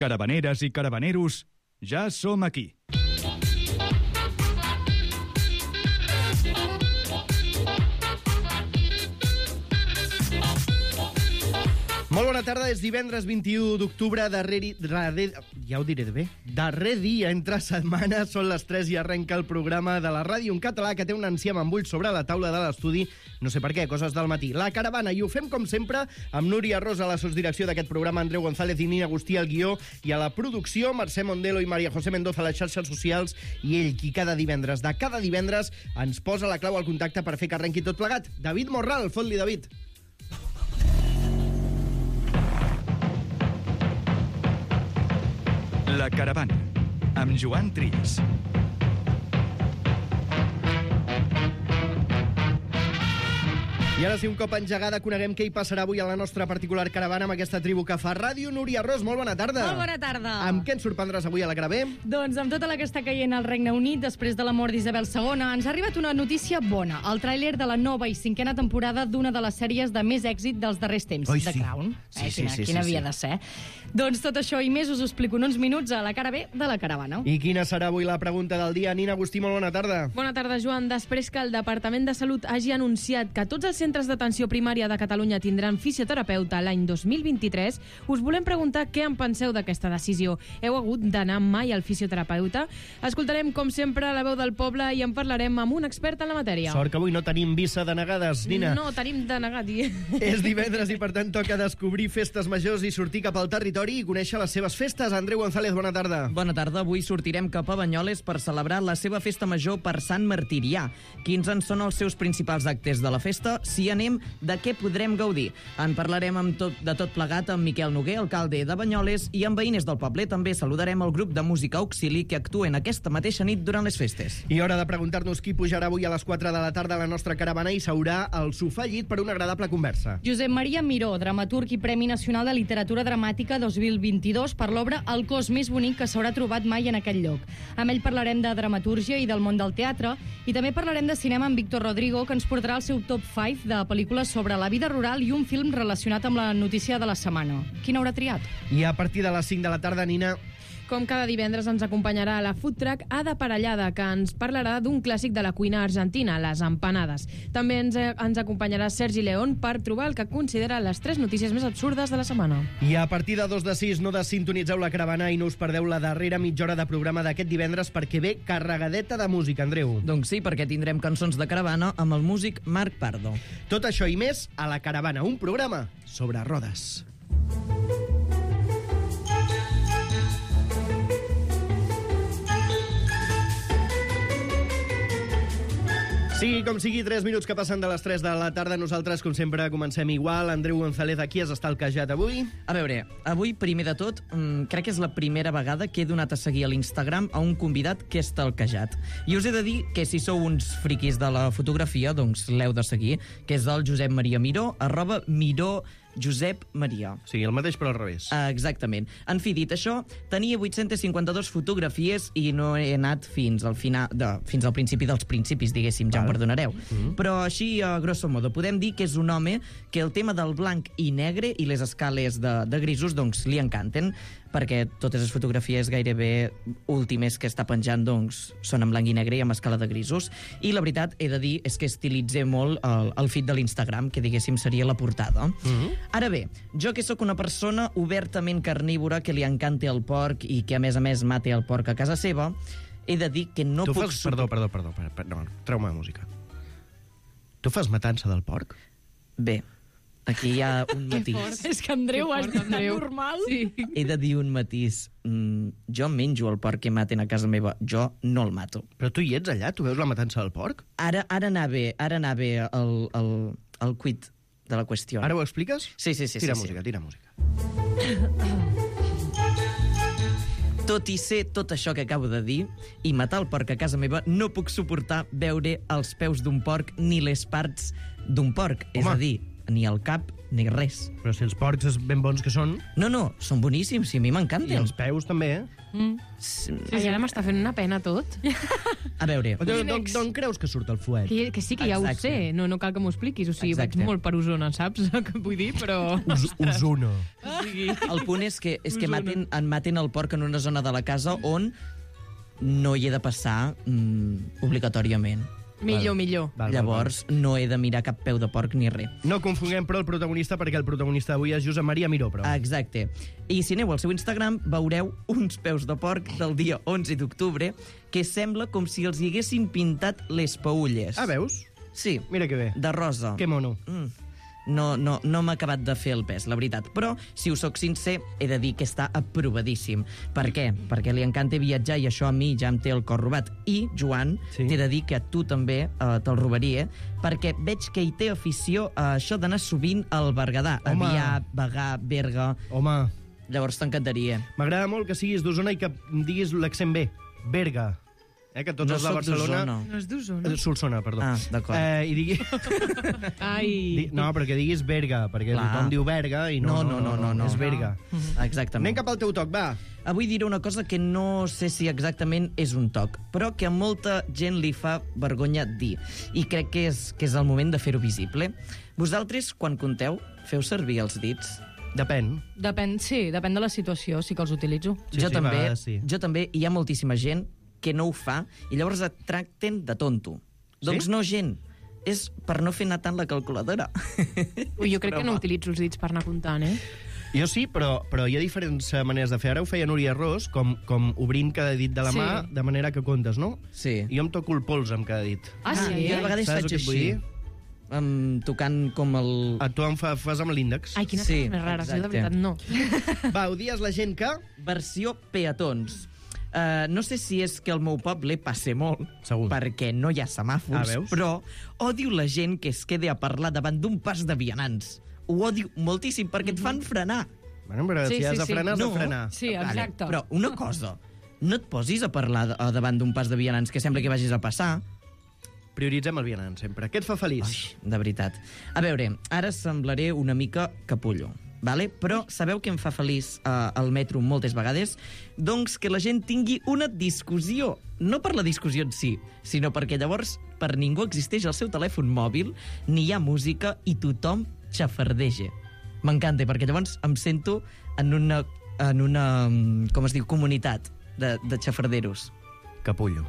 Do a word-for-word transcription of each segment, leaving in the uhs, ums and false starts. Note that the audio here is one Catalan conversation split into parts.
Caravaneres i caravaneros, ja som aquí. Molt bona tarda, és divendres vint-i-u d'octubre, darrer, darrer, ja ho diré bé, darrer dia entre setmanes, són les tres i arrenca el programa de la ràdio en català que té un enciam amb ulls sobre la taula de l'estudi, no sé per què, coses del matí. La Caravana, i ho fem com sempre amb Núria Rosa a la sosdirecció d'aquest programa, Andreu González i Nina Agustí al guió, i a la producció, Mercè Mondelo i Maria José Mendoza a les xarxes socials, i ell qui cada divendres, de cada divendres, ens posa la clau al contacte per fer que arrenqui tot plegat. David Morral, fot-li, David. La Caravana, amb Joan Trilles. I ara sí, un cop engegada, coneguem què hi passarà avui a la nostra particular caravana amb aquesta tribu que fa ràdio. Núria Ros, molt bona tarda. Molt bona tarda. Amb què ens sorprendràs avui a la Caravé? Doncs amb tota la que està caient al Regne Unit després de la mort d'Isabel segona, ens ha arribat una notícia bona. El tràiler de la nova i cinquena temporada d'una de les sèries de més èxit dels darrers temps, Oi, The sí. Crown. Sí, eh, sí, quina sí, quina sí, havia sí. de ser. Doncs tot això i més us ho explico en uns minuts a la cara B de la caravana. I quina serà avui la pregunta del dia? Nina Agustí, molt bona tarda. Bona tarda, Joan. Després que el Departament de Salut hagi anunciat que tots els centres d'atenció primària de Catalunya tindran fisioterapeuta l'any dos mil vint-i-tres, us volem preguntar què en penseu d'aquesta decisió. Heu hagut d'anar mai al fisioterapeuta? Escoltarem, com sempre, la veu del poble i en parlarem amb un expert en la matèria. Sort que avui no tenim visa de negades, Nina. No, tenim de negat. És divendres i, per tant, toca descobrir festes majors i sortir cap al territori i conèixer les seves festes. Andreu González, bona tarda. Bona tarda. Avui sortirem cap a Banyoles per celebrar la seva festa major per Sant Martirià. Quins en són els seus principals actes de la festa? Si anem, de què podrem gaudir? En parlarem amb tot, de tot plegat amb Miquel Noguer, alcalde de Banyoles, i amb veïnes del poble. També saludarem el grup de música Auxili que actuen aquesta mateixa nit durant les festes. I hora de preguntar-nos qui pujarà avui a les quatre de la tarda a la nostra caravana i seurà al sofà llit per una agradable conversa. Josep Maria Miró, dramaturg i Premi Nacional de Literatura Dramàtica dos mil vint-i-dos per l'obra El cos més bonic que s'haurà trobat mai en aquell lloc. Amb ell parlarem de dramatúrgia i del món del teatre, i també parlarem de cinema amb Víctor Rodrigo, que ens portarà el seu top cinc de pel·lícules sobre la vida rural i un film relacionat amb la notícia de la setmana. Quin haurà triat? I a partir de les cinc de la tarda, Nina... Com cada divendres ens acompanyarà a la food truck Ada Parellada, que ens parlarà d'un clàssic de la cuina argentina, les empanades. També ens, ens acompanyarà Sergi León per trobar el que considera les tres notícies més absurdes de la setmana. I a partir de dos de sis no desintonitzeu la caravana i no us perdeu la darrera mitja hora de programa d'aquest divendres perquè ve carregadeta de música, Andreu. Doncs sí, perquè tindrem cançons de caravana amb el músic Marc Pardo. Tot això i més a la caravana, un programa sobre rodes. Sigui com sigui, tres minuts que passen de les tres de la tarda. Nosaltres, com sempre, comencem igual. Andreu González, aquí has estat calcat avui. A veure, avui, primer de tot, mmm, crec que és la primera vegada que he donat a seguir a l'Instagram a un convidat que és talquejat. I us he de dir que si sou uns friquis de la fotografia, doncs l'heu de seguir, que és el Josep Maria Miró, arroba Miró Josep Maria. Sí, el mateix però al revés. Uh, exactament. En fi, dit això, tenia vuit-centes cinquanta-dues fotografies i no he anat fins al final, de, fins al principi dels principis, diguéssim, ja em perdonareu. Mm-hmm. Però així, a grosso modo, podem dir que és un home que el tema del blanc i negre i les escales de, de grisos, doncs, li encanten, perquè totes les fotografies gairebé últimes que està penjant, doncs, són en blanc i negre i amb escala de grisos. I la veritat, he de dir, és que estilitze molt el, el feed de l'Instagram, que diguéssim seria la portada. Mm-hmm. Ara bé, jo que sóc una persona obertament carnívora, que li encanta el porc i que a més a més mate el porc a casa seva, he de dir que no tu puc... Fas... Perdó, perdó, perdó, perdó, perdó, no, treu-me la música. Tu fas matança del porc? Bé, aquí hi ha un matís. És que Andreu, has dit tan normal. Sí. He de dir un matís. Mm, jo menjo el porc que maten a casa meva, jo no el mato. Però tu hi ets allà? Tu veus la matança del porc? Ara, ara anava, ara anava el, el, el quid de la qüestió. Ara ho expliques? Sí, sí, sí. Tira sí, música, sí. tira música. Tot i ser tot això que acabo de dir i matar el porc a casa meva, no puc suportar veure els peus d'un porc ni les parts d'un porc. Home. És a dir, ni el cap ni res. Però si els porcs és ben bons que són, No, no, són boníssims, i a mi i m'encanten. els peus també, eh? Mm. S- Ai, ara m'està fent una pena tot. A veure, D'on d'on creus que surt el fuet? Que, que sí, que ja Exacte. ho sé. No, no cal que m'ho expliquis. O sigui, Exacte. vaig molt per Osona, saps? Que vull dir, però... Us, Osona. O sigui... el punt és que, és que Osona. maten, en maten el porc en una zona de la casa on no hi he de passar mm, obligatòriament. Millor, millor. Val, val, Llavors, no he de mirar cap peu de porc ni res. No confonguem, però, el protagonista, perquè el protagonista d'avui és Josep Maria Miró, però. Exacte. I si aneu al seu Instagram, veureu uns peus de porc del dia onze d'octubre que sembla com si els hi haguessin pintat les peulles. Ah, veus? Sí, Mira que bé. de rosa. Que mono. Mm. No, no, no m'ha acabat de fer el pes, la veritat. Però, si us soc sincer, he de dir que està aprovadíssim. Per què? Perquè li encanta viatjar i això a mi ja em té el cor robat. I, Joan, Sí. t'he de dir que a tu també eh, te'l robaria, perquè veig que hi té afició a això d'anar sovint al Berguedà. Home. Avià, Bagà, Berga... Home, Llavors t'encantaria. m'agrada molt que siguis d'Osona i que em diguis l'accent bé. Berga. Eh, que tots No els de soc Barcelona... d'Osona. No és d'Osona? Eh, Solsona, perdó. Ah, d'acord. Eh, I digui... Ai... Di- No, però que diguis Berga, perquè Clar. tothom diu Berga i no, No, no, no, no, no. és Berga. Exactament. Anem cap al teu toc, va. Avui diré una cosa que no sé si exactament és un toc, però que a molta gent li fa vergonya dir. I crec que és, que és el moment de fer-ho visible. Vosaltres, quan compteu, feu servir els dits? Depèn. Depèn, sí, depèn de la situació, sí que els utilitzo. Sí, jo sí, a també, vegades sí. jo també, i hi ha moltíssima gent que no ho fa, i llavors et tracten de tonto. Sí? Doncs no, gent. És per no fer anar tant la calculadora. Ui, jo crec que no Broma. utilitzo els dits per anar comptant, eh? Jo sí, però, però hi ha diferents eh, maneres de fer. Ara ho feia Núria Ros, com, com obrint cada dit de la Sí. mà, de manera que comptes, no? Sí. I jo em toco el pols amb cada dit. Ah, sí? jo a vegades Saps faig el que et vull així. dir? Um, tocant com el... A tu em fa, fas amb l'índex. Ai, quines Sí, coses més rares, jo de exacte. veritat no. Va, ho dies la gent que... Versió peatons. Uh, no sé si és que al meu poble passe molt, Segur. perquè no hi ha Ah, semàfors, veus? però odio la gent que es quede a parlar davant d'un pas de vianants. Ho odio moltíssim, perquè et fan frenar. Bueno, però Sí, si has sí, de sí. frenar, has No. de frenar. Sí, exacte. Vale, però una cosa, no et posis a parlar de- a davant d'un pas de vianants que sembla que vagis a passar. Prioritzem el vianant, sempre. Què et fa feliç? Ai, de veritat. A veure, ara semblaré una mica capullo, vale? Però sabeu què em fa feliç uh, al metro moltes vegades? Doncs que la gent tingui una discussió. No per la discussió en si, sinó perquè llavors per ningú existeix el seu telèfon mòbil, ni hi ha música i tothom xafardeja. M'encanta, perquè llavors em sento en una, en una mm, com es diu, comunitat de, de xafarderos. Capullo.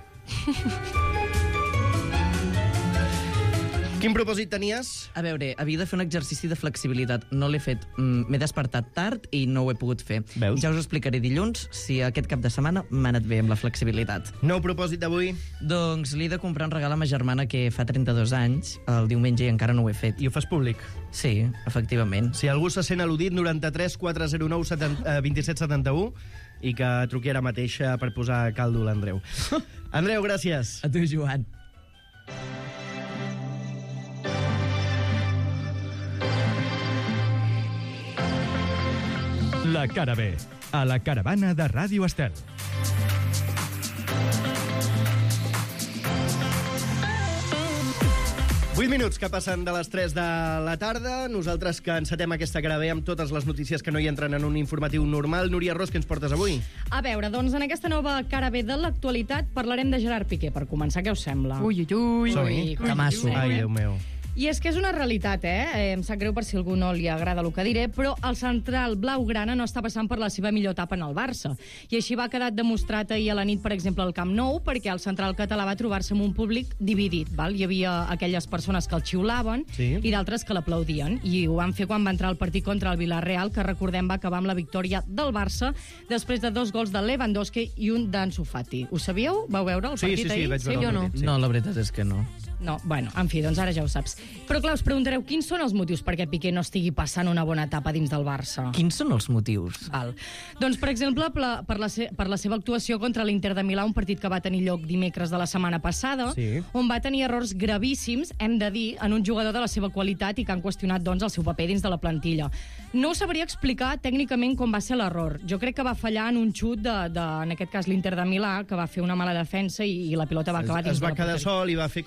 Quin propòsit tenies? A veure, havia de fer un exercici de flexibilitat. No l'he fet. Mm, M'he despertat tard i no ho he pogut fer. Veus? Ja us ho explicaré dilluns, si aquest cap de setmana m'ha anat bé amb la flexibilitat. Nou propòsit d'avui Doncs li he de comprar un regal a ma germana que fa trenta-dos anys, el diumenge, i encara no ho he fet. i ho fas públic. Sí, efectivament. Si algú se sent al·ludit, noranta-tres quatre zero nou vint set setanta-u i que truqui ara mateix eh, per posar a caldo l'Andreu. Andreu, gràcies. A tu, Joan. La cara B, a la caravana de Ràdio Estel. vuit minuts que passen de les tres de la tarda. Nosaltres que encetem aquesta cara bé amb totes les notícies que no hi entren en un informatiu normal. Núria Ros, què ens portes avui? A veure, doncs en aquesta nova cara B de l'actualitat parlarem de Gerard Piqué, per començar, què us sembla? Ui, ui, ui. Som-hi. Ui, Camasso. ui, ui. Ai, Déu meu. I és que és una realitat, eh? eh? Em sap greu per si a algú no li agrada el que diré, però el central blaugrana no està passant per la seva millor etapa en el Barça. I així va quedar demostrat ahir a la nit, per exemple, al Camp Nou, perquè el central català va trobar-se amb un públic dividit. Val? Hi havia aquelles persones que el xiulaven Sí. i d'altres que l'aplaudien. I ho van fer quan va entrar al partit contra el Villarreal, que recordem va acabar amb la victòria del Barça després de dos gols de Lewandowski i un d'Ansu Fati. Ho sabíeu? Vau veure el Sí, partit sí, sí, ahir? vaig veure el jo no. partit, sí. No, la veritat és que no. No, bueno, en fi, doncs ara ja ho saps. Però clar, us preguntareu quins són els motius perquè Piqué no estigui passant una bona etapa dins del Barça. Quins són els motius? Val. Doncs, per exemple, per la, per, la se, per la seva actuació contra l'Inter de Milà, un partit que va tenir lloc dimecres de la setmana passada, Sí. on va tenir errors gravíssims, hem de dir, en un jugador de la seva qualitat i que han qüestionat, doncs, el seu paper dins de la plantilla. No us sabria explicar tècnicament com va ser l'error. Jo crec que va fallar en un xut de, de en aquest cas, l'Inter de Milà, que va fer una mala defensa i, i la pilota va acabar Es, dins es va de la quedar porteria. sol i va fer com aquell gest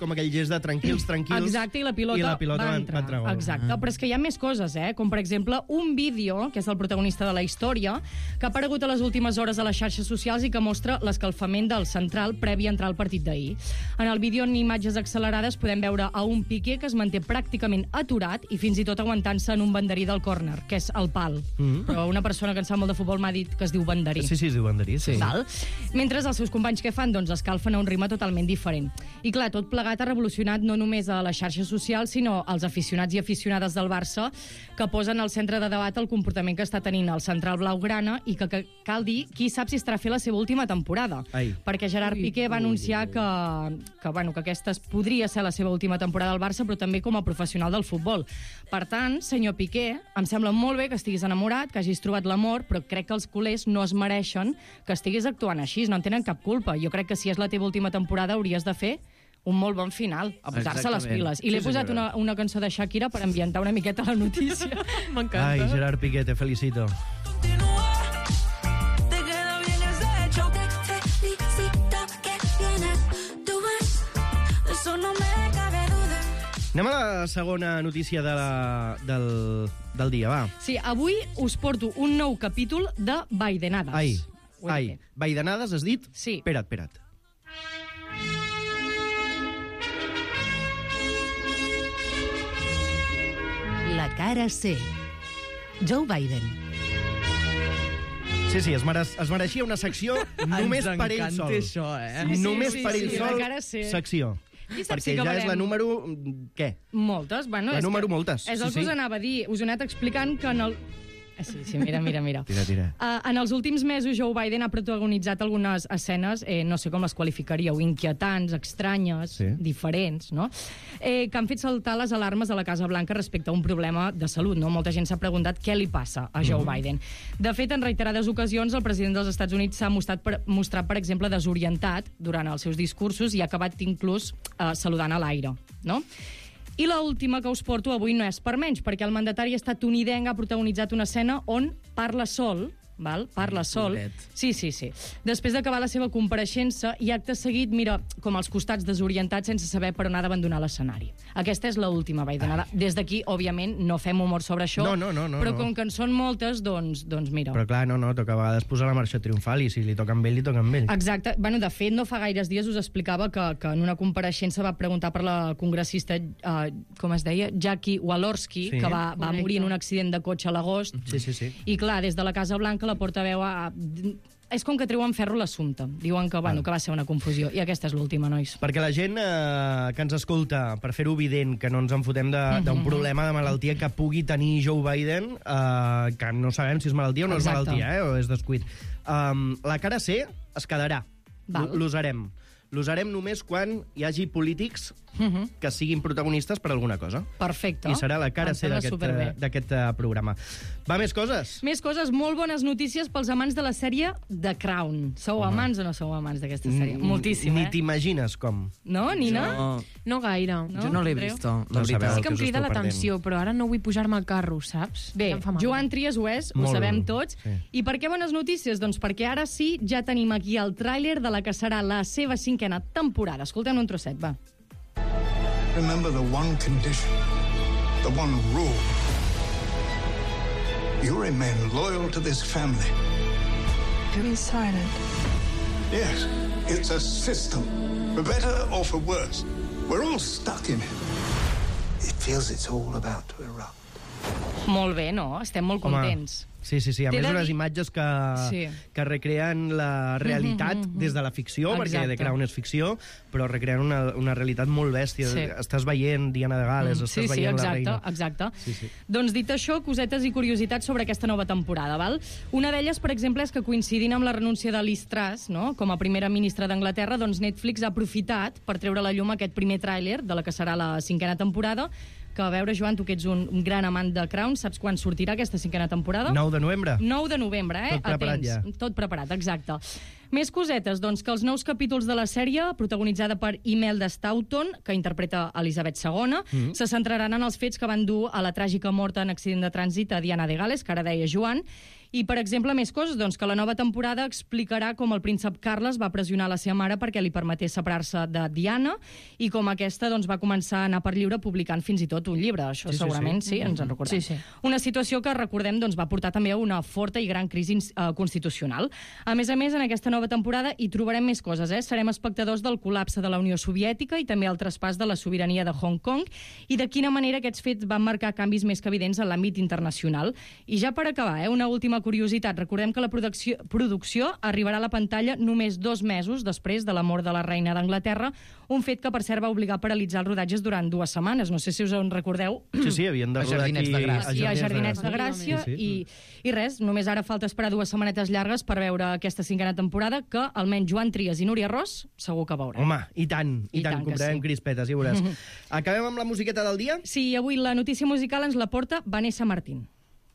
és de tranquils, tranquils... Exacte, i la pilota, i la pilota va va entrar. entrar gol. Exacte, però és que hi ha més coses, eh? Com, per exemple, un vídeo, que és el protagonista de la història, que ha aparegut a les últimes hores a les xarxes socials i que mostra l'escalfament del central previ a entrar al partit d'ahir. En el vídeo, en imatges accelerades, podem veure a un Piqué que es manté pràcticament aturat i fins i tot aguantant-se en un banderí del córner, que és el pal. Mm-hmm. Però una persona que en sap molt de futbol m'ha dit que es diu banderí. Sí, sí, es diu banderí, sí. Val? Mentre els seus companys què fan? Doncs escalfen a un ritme totalment diferent. I clar, tot plegat ha revolucionat no només a les xarxes socials, sinó als aficionats i aficionades del Barça, que posen al centre de debat el comportament que està tenint el central blaugrana i que, que cal dir, qui sap si estarà fent la seva última temporada. Ai. Perquè Gerard Piqué va anunciar que, que, bueno, que aquesta podria ser la seva última temporada al Barça, però també com a professional del futbol. Per tant, senyor Piqué, em sembla molt bé que estiguis enamorat, que hagis trobat l'amor, però crec que els culers no es mereixen que estiguis actuant així, no en tenen cap culpa. Jo crec que si és la teva última temporada hauries de fer un molt bon final, a posar-se les piles. I l'he Sí, posat senyora. una, una cançó de Shakira per ambientar una miqueta la notícia. M'encanta. Ai, Gerard Piqué, te felicito. Te queda bien ese hecho. Te felicito que vienes, tú ves, de eso no me cabe duda. Anem a la segona notícia de la, del, del dia, va. Sí, avui us porto un nou capítol de Baidenades. Ai, Ho he ai. dit bé. Baidenades, has dit? Sí. Espera't, espera't. La cara C. Joe Biden. Sí, sí, es, mere es mereixia una secció només Ens per ell encanta sol. això, eh? Sí, sí, només sí, per sí, ell sí, sol, la cara C. secció. I saps Perquè si ja és acabarem? la número... Què? Moltes, bueno... La és número que moltes, És sí, el que sí. us anava a dir. Us he anat explicant que en el... Ah, sí, sí, mira, mira, mira. Tira, tira. Uh, en els últims mesos, Joe Biden ha protagonitzat algunes escenes, eh, no sé com les qualificaríeu, inquietants, estranyes, Sí. diferents, no? Eh, que han fet saltar les alarmes a la Casa Blanca respecte a un problema de salut, no? Molta gent s'ha preguntat què li passa a Joe Biden. De fet, en reiterades ocasions, el president dels Estats Units s'ha mostrat, per, mostrat, per exemple, desorientat durant els seus discursos i ha acabat inclús eh, saludant a l'aire, no? I l'última que us porto avui no és per menys, perquè el mandatari estatunidenc ha protagonitzat una escena on parla sol, val? Parla sol. pobret. Sí, sí, sí. Després d'acabar la seva compareixença i acte seguit, mira, com als costats desorientats sense saber per on ha d'abandonar l'escenari. Aquesta és l'última Bidenada. Des d'aquí, òbviament, no fem humor sobre això, No, no, no, no, però no. com que en són moltes, doncs, doncs mira. Però clar, no, no, toca a vegades posar la marxa triomfal i si li toca amb ell, li toca amb ell. Exacte. Bueno, de fet, no fa gaires dies us explicava que, que en una compareixença va preguntar per la congressista, uh, com es deia, Jackie Walorski, Sí. que va, va Correcte. morir en un accident de cotxe a l'agost. Sí, sí, sí. I clar, des de la Casa Blanca la portaveu ha... És com que treuen ferro l'assumpte. Diuen que, bueno, que va ser una confusió. I aquesta és l'última, nois. Perquè la gent eh, que ens escolta, per fer-ho evident, que no ens en fotem d'un Mhm. problema de malaltia que pugui tenir Joe Biden, eh, que no sabem si és malaltia o no Exacte. és malaltia, eh, o és descuit. Um, la cara C es quedarà. Val. L'usarem. L'usarem només quan hi hagi polítics Mhm. que siguin protagonistes per alguna cosa. Perfecte. I serà la cara Em C sembla d'aquest superbé. eh, d'aquest eh, programa. Va, més coses? Més coses, molt bones notícies pels amants de la sèrie The Crown. Sou Home. amants o no sou amants d'aquesta sèrie? Moltíssim, Ni eh? t'imagines com. No, Nina? No, No gaire. No? jo no l'he Andreu? vist, la No veritat. sabeu. Sí el que em us crida esteu l'atenció, però ara no vull pujar-me al carro, saps? Bé, Ja em fa mal. Joan Trias ho és, ho Molt sabem bé, tots. sí. I per què bones notícies? Doncs perquè ara sí, ja tenim aquí el tràiler de la que serà la seva cinquena temporada. Escoltem un trosset, va. Remember the one condition, the one rule. You remain loyal to this family. To be silent. Yes, it's a system. For better or for worse. We're all stuck in it. It feels it's all about to erupt. Molt bé, no? Estem molt Home, contents. Sí, sí, sí. A T'he més, de unes dir- imatges que, Sí. que recreen la realitat des de la ficció, perquè Exacte. The Crown és ficció, però recreen una, una realitat molt bèstia. Sí. Estàs veient Diana de Gales, estàs Sí, sí, veient la exacte, reina. exacte. Sí, sí. Doncs dit això, cosetes i curiositats sobre aquesta nova temporada, val? Una d'elles, per exemple, és que coincidint amb la renúncia de Liz Truss, no?, com a primera ministra d'Anglaterra, doncs Netflix ha aprofitat per treure a la llum aquest primer tràiler de la que serà la cinquena temporada, que, a veure, Joan, tu que ets un, un gran amant de Crown, saps quan sortirà aquesta cinquena temporada? nou de novembre. nou de novembre, eh? Tot preparat Atents. ja. Tot preparat, exacte. Més cosetes, doncs, que els nous capítols de la sèrie, protagonitzada per Imelda Staunton, que interpreta Elisabet segona, mm. se centraran en els fets que van dur a la tràgica mort en accident de trànsit a Diana de Gales, que ara deia Joan, I, per exemple, més coses, doncs, que la nova temporada explicarà com el príncep Carles va pressionar la seva mare perquè li permetés separar-se de Diana i com aquesta doncs, va començar a anar per lliure publicant fins i tot un llibre. Això sí, segurament sí, sí. sí, ens en recordem. Sí, sí. Una situació que, recordem, doncs, va portar també a una forta i gran crisi uh, constitucional. A més a més, en aquesta nova temporada hi trobarem més coses. Eh? Serem espectadors del col·lapse de la Unió Soviètica i també el traspàs de la sobirania de Hong Kong i de quina manera aquests fets van marcar canvis més que evidents en l'àmbit internacional. I ja per acabar, eh, una última curiositat. Recordem que la producció, producció arribarà a la pantalla només dos mesos després de la mort de la reina d'Anglaterra, un fet que, per cert, va obligar a paralitzar els rodatges durant dues setmanes. No sé si us en recordeu. Sí, sí, havien de A rodar Jardinets aquí... de Gràcia. I a Jardinets de Gràcia, Sí, sí. i, i res, només ara falta esperar dues setmanetes llargues per veure aquesta cinquena temporada que almenys Joan Trias i Núria Ros segur que veurem. Home, i tant, i, I tant, tant que comprarem sí. crispetes, ja veuràs. Acabem amb la musiqueta del dia? Sí, avui la notícia musical ens la porta Vanessa Martín.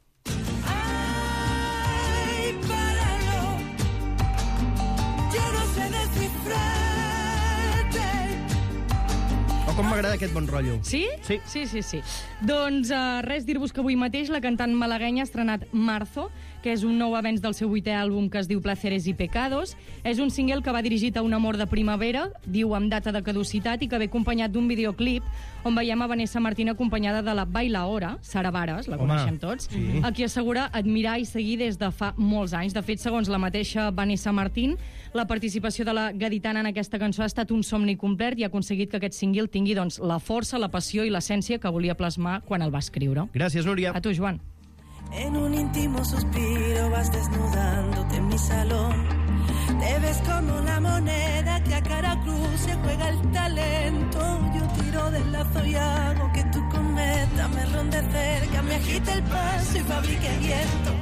Ay, páralo. Yo no sé descifrarte. Oh, com m'agrada aquest bon rotllo. Sí? Sí. Sí, sí, sí. Doncs uh, res, dir-vos que avui mateix la cantant malaguenya ha estrenat Marzo, que és un nou avenç del seu vuitè àlbum que es diu Placeres y Pecados. És un single que va dirigit a un amor de primavera, diu amb data de caducitat, i que ve acompanyat d'un videoclip on veiem a Vanessa Martín acompanyada de la bailaora, Sara Vares, la Home, coneixem tots, sí. a qui assegura admirar i seguir des de fa molts anys. De fet, segons la mateixa Vanessa Martín, la participació de la gaditana en aquesta cançó ha estat un somni complet i ha aconseguit que aquest single tingui doncs, la força, la passió i l'essència que volia plasmar quan el va escriure. Gràcies, Núria. A tu, Joan. En un íntimo suspiro vas desnudándote en mi salón. Te ves como la moneda que a cara cruz se juega el talento. Yo tiro del lazo y hago que tu cometa me ronde cerca, me agite el paso y fabrique viento.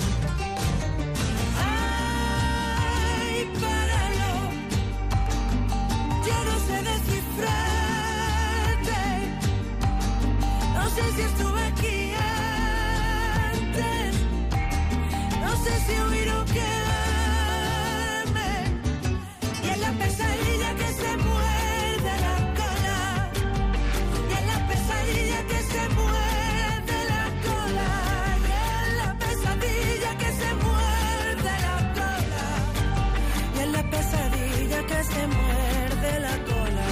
Ay, páralo. Yo no sé descifrarte. No sé si estuve aquí antes. No sé si huir o quedarme. Y en la pesadilla que se muerde la cola. Y en la pesadilla que se muerde la cola. Y en la pesadilla que se muerde la cola. Y en la pesadilla que se muerde la cola.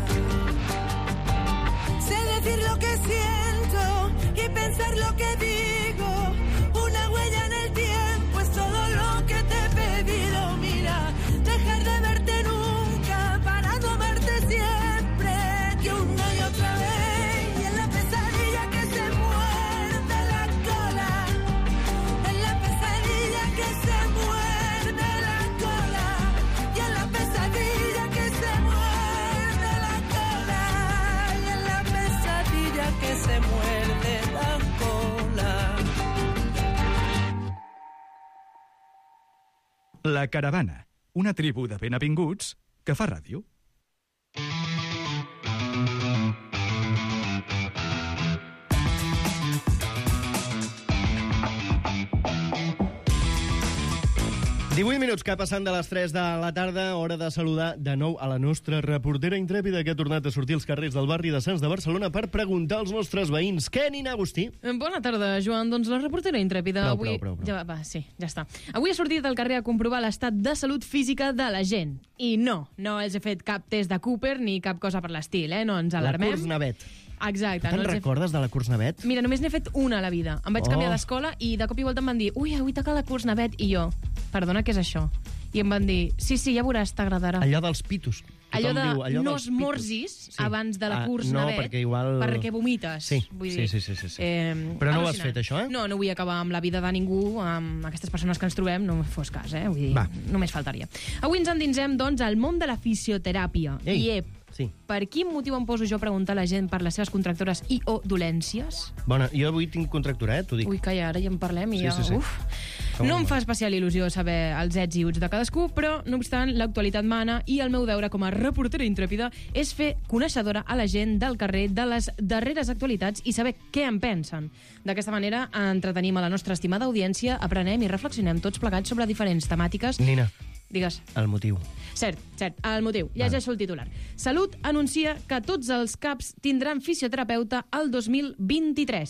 Sé decir lo que siento y pensar lo que digo. Una huella en el tiempo es todo lo que te he pedido. Mira, dejar de verte nunca para no verte siempre, que una y otra vez. Y en la pesadilla que se muerde la cola. En la pesadilla que se muerde la cola. Y en la pesadilla que se muerde la cola. Y en la pesadilla que se muerde la cola. La Caravana, una tribu de benavinguts que fa ràdio. divuit minuts que passen de les tres de la tarda, hora de saludar de nou a la nostra reportera intrèpida que ha tornat a sortir als carrers del barri de Sants de Barcelona per preguntar als nostres veïns. Què, Nina Agustí? Bona tarda, Joan. Doncs la reportera intrèpida Prou, avui... prou, prou, prou. Ja, va, sí, ja està. Avui ha sortit al carrer a comprovar l'estat de salut física de la gent. I no, no els he fet cap test de Cooper ni cap cosa per l'estil, eh? No ens alarmem. La Curs Navet. Exacte. Te'n no els he... recordes de la Curs Navet? Mira, només n'he fet una a la vida. Em vaig Oh. canviar d'escola i de cop i volta em van dir ui, avui toca la Curs Navet. I jo, perdona, què és això? I em van dir, sí, sí, ja veuràs, t'agradarà. Allò dels pitos. Allò Tothom de diu, allò no dels esmorzis pitos. abans de la Ah, Curs no, Navet, perquè igual- perquè vomites. Sí, Vull sí, dir, sí, sí, sí, sí. Eh, Però no ho has al·lucinant. fet, això, eh? No, no vull acabar amb la vida de ningú, amb aquestes persones que ens trobem, no fos cas, eh? Vull dir, Va. només faltaria. Avui ens endinsem, doncs, al món de la fisioteràpia. Ei, I, ep, sí. per quin motiu em poso jo a preguntar a la gent per les seves contractores i o dolències? Bona, jo avui tinc contractura, eh? T'ho dic. Ui, calla, ara ja en parlem i Sí, ja... sí, sí. Uf. Com No va? em fa especial il·lusió saber els ets i uts de cadascú, però, no obstant, l'actualitat mana i el meu deure com a reportera intrèpida és fer coneixedora a la gent del carrer de les darreres actualitats i saber què en pensen. D'aquesta manera, entretenim a la nostra estimada audiència, aprenem i reflexionem tots plegats sobre diferents temàtiques. Nina, Digues. el motiu. Cert, cert. El motiu. Llegeixo el titular. Salut anuncia que tots els CAPs tindran fisioterapeuta el dos mil vint-i-tres.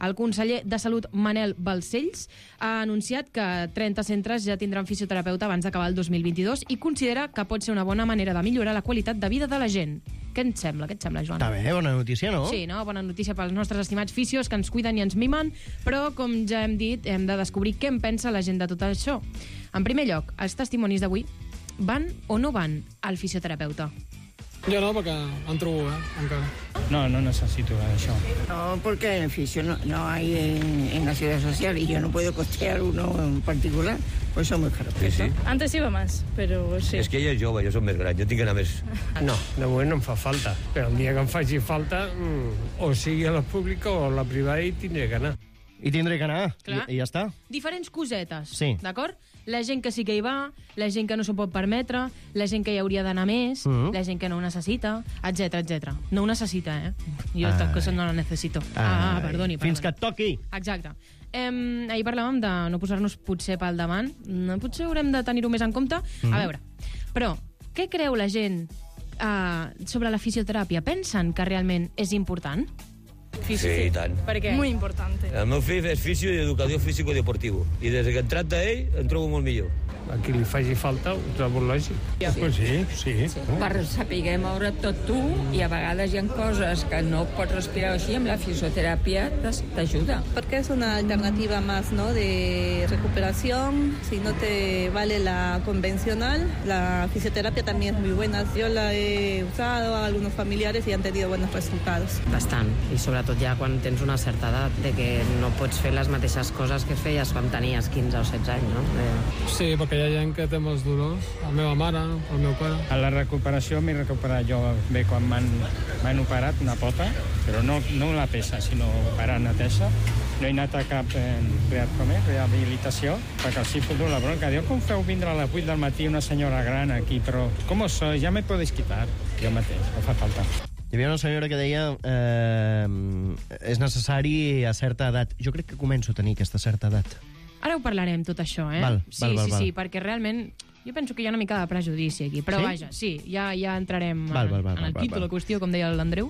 El conseller de Salut, Manel Balcells, ha anunciat que trenta centres ja tindran fisioterapeuta abans d'acabar el dos mil vint-i-dos i considera que pot ser una bona manera de millorar la qualitat de vida de la gent. Què et sembla? Què et sembla, Joan? Està bé, bona notícia, no? Sí, no? Bona notícia pels nostres estimats fisios que ens cuiden i ens mimen, però, com ja hem dit, hem de descobrir què en pensa la gent de tot això. En primer lloc, els testimonis d'avui van o no van al fisioterapeuta? Jo no, perquè en trobo, eh, encara. No, no necesito això. No, porque el fisio no, no hay en, en la ciudad social y yo no puedo costear uno en particular, pues son muy caros. Sí, sí. Antes iba más, però sí. És que ella és jove, jo soc més gran, jo tinc que anar més... No, de moment no em fa falta, però el dia que em faci falta, mm, o sigui a la pública o a la privada, hi tindré que anar. I tindré que anar, i, i ja està. Diferents cosetes, sí. D'acord? La gent que sí que hi va, la gent que no s'ho pot permetre, la gent que hi hauria d'anar més, mm -hmm. la gent que no ho necessita, etcètera, etcètera. No ho necessita, eh? Jo estas coses no les necessito. Ah, ah perdoni, perdoni. Fins que et toqui. Exacte. Em, ahir parlàvem de no posar-nos potser pel davant. No, potser haurem de tenir-ho més en compte. Mm -hmm. A veure, però què creu la gent uh, sobre la fisioteràpia? Pensen que realment és important? Sí, sí, i tant. Per què? Muy importante. El meu fill és fisio i educador físico-deportiu. I des que he entrat d'ell em trobo molt millor. A qui li faci falta, ho trobo lògic. Sí. Pues sí, sí. sí. Per saber moure tot tu, i a vegades hi ha coses que no pots respirar així, amb la fisioteràpia t'ajuda. Porque es una alternativa más, ¿no?, de recuperación. Si no te vale la convencional, la fisioterapia también es muy buena. Yo la he usado a algunos familiares y han tenido buenos resultados. Bastant, i sobretot ja quan tens una certa edat, de que no pots fer les mateixes coses que feies quan tenies quinze o setze anys, no? De... Sí, perquè hi ha gent que té molts dolors, la meva mare, el meu pare. A la recuperació m'he recuperat jo bé quan m'han operat una pota, però no, no la peça, sinó operar neteja. No he anat a cap eh, rehabilitació, perquè els he fotut la bronca. Diu, com feu vindre a les vuit del matí una senyora gran aquí, però com soy? Ja me podeu quitar. Jo mateix, no fa falta. Hi havia una senyora que deia eh, és necessari a certa edat. Jo crec que començo a tenir aquesta certa edat. Ara ho parlarem, tot això, eh? Val, sí, val, val, sí, val. sí, perquè realment jo penso que hi ha una mica de prejudici aquí, però sí? vaja, sí, ja, ja entrarem val, val, val, en el val, quid de val. la qüestió, com deia l'Andreu.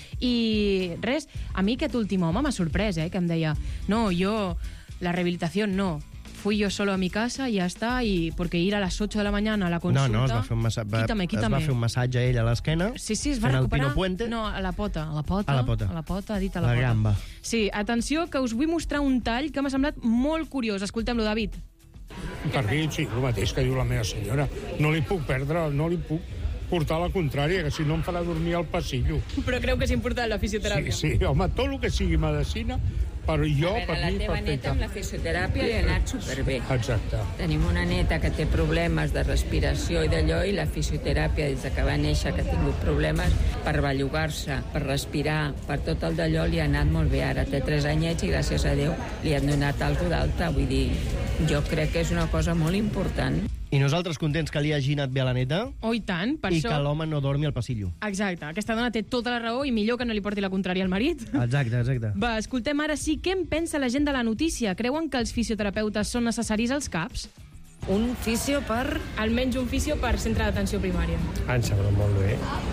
I res, a mi aquest últim home m'ha sorprès, eh? Que em deia, no, yo, la rehabilitación no, fui yo solo a mi casa y ya está, y porque ir a las ocho de la mañana a la consulta... No, no, es va fer un, massa... va, quítame, quítame. Es va fer un massatge a ella a l'esquena. Sí, sí, es va fent recuperar... el Pino Puente. No, a la pota, a la pota. A la pota. A la pota, ha dit a la, la pota. gamba. Sí, atenció, que us vull mostrar un tall que m'ha semblat molt curiós. Escoltem-lo, David. Per mi, sí, el mateix que diu la meva senyora. No li puc perdre, no li puc portar la contrària, que si no em farà dormir al passillo. Però creu que és important la fisioteràpia? Sí, sí, home, tot el que sigui medicina, però jo, a veure, per la mi, teva perfecte. neta amb la fisioteràpia li ha anat superbé. Exacte. Tenim una neta que té problemes de respiració i d'allò, i la fisioteràpia, des que va néixer, que ha tingut problemes per bellugar-se, per respirar, per tot el d'allò, li ha anat molt bé. Ara té tres anyets i, gràcies a Déu, li han donat alguna d'alta. Vull dir, jo crec que és una cosa molt important. I nosaltres contents que li hagi anat bé a la neta. Oh, i tant, per I això... que l'home no dormi al passillo. Exacte, aquesta dona té tota la raó i millor que no li porti la contrària al marit. Exacte, exacte. Va, escoltem ara sí què en pensa la gent de la notícia. Creuen que els fisioterapeutes són necessaris als CAPs? Un fisio per... Almenys un fisio per centre d'atenció primària. Em sembla molt bé.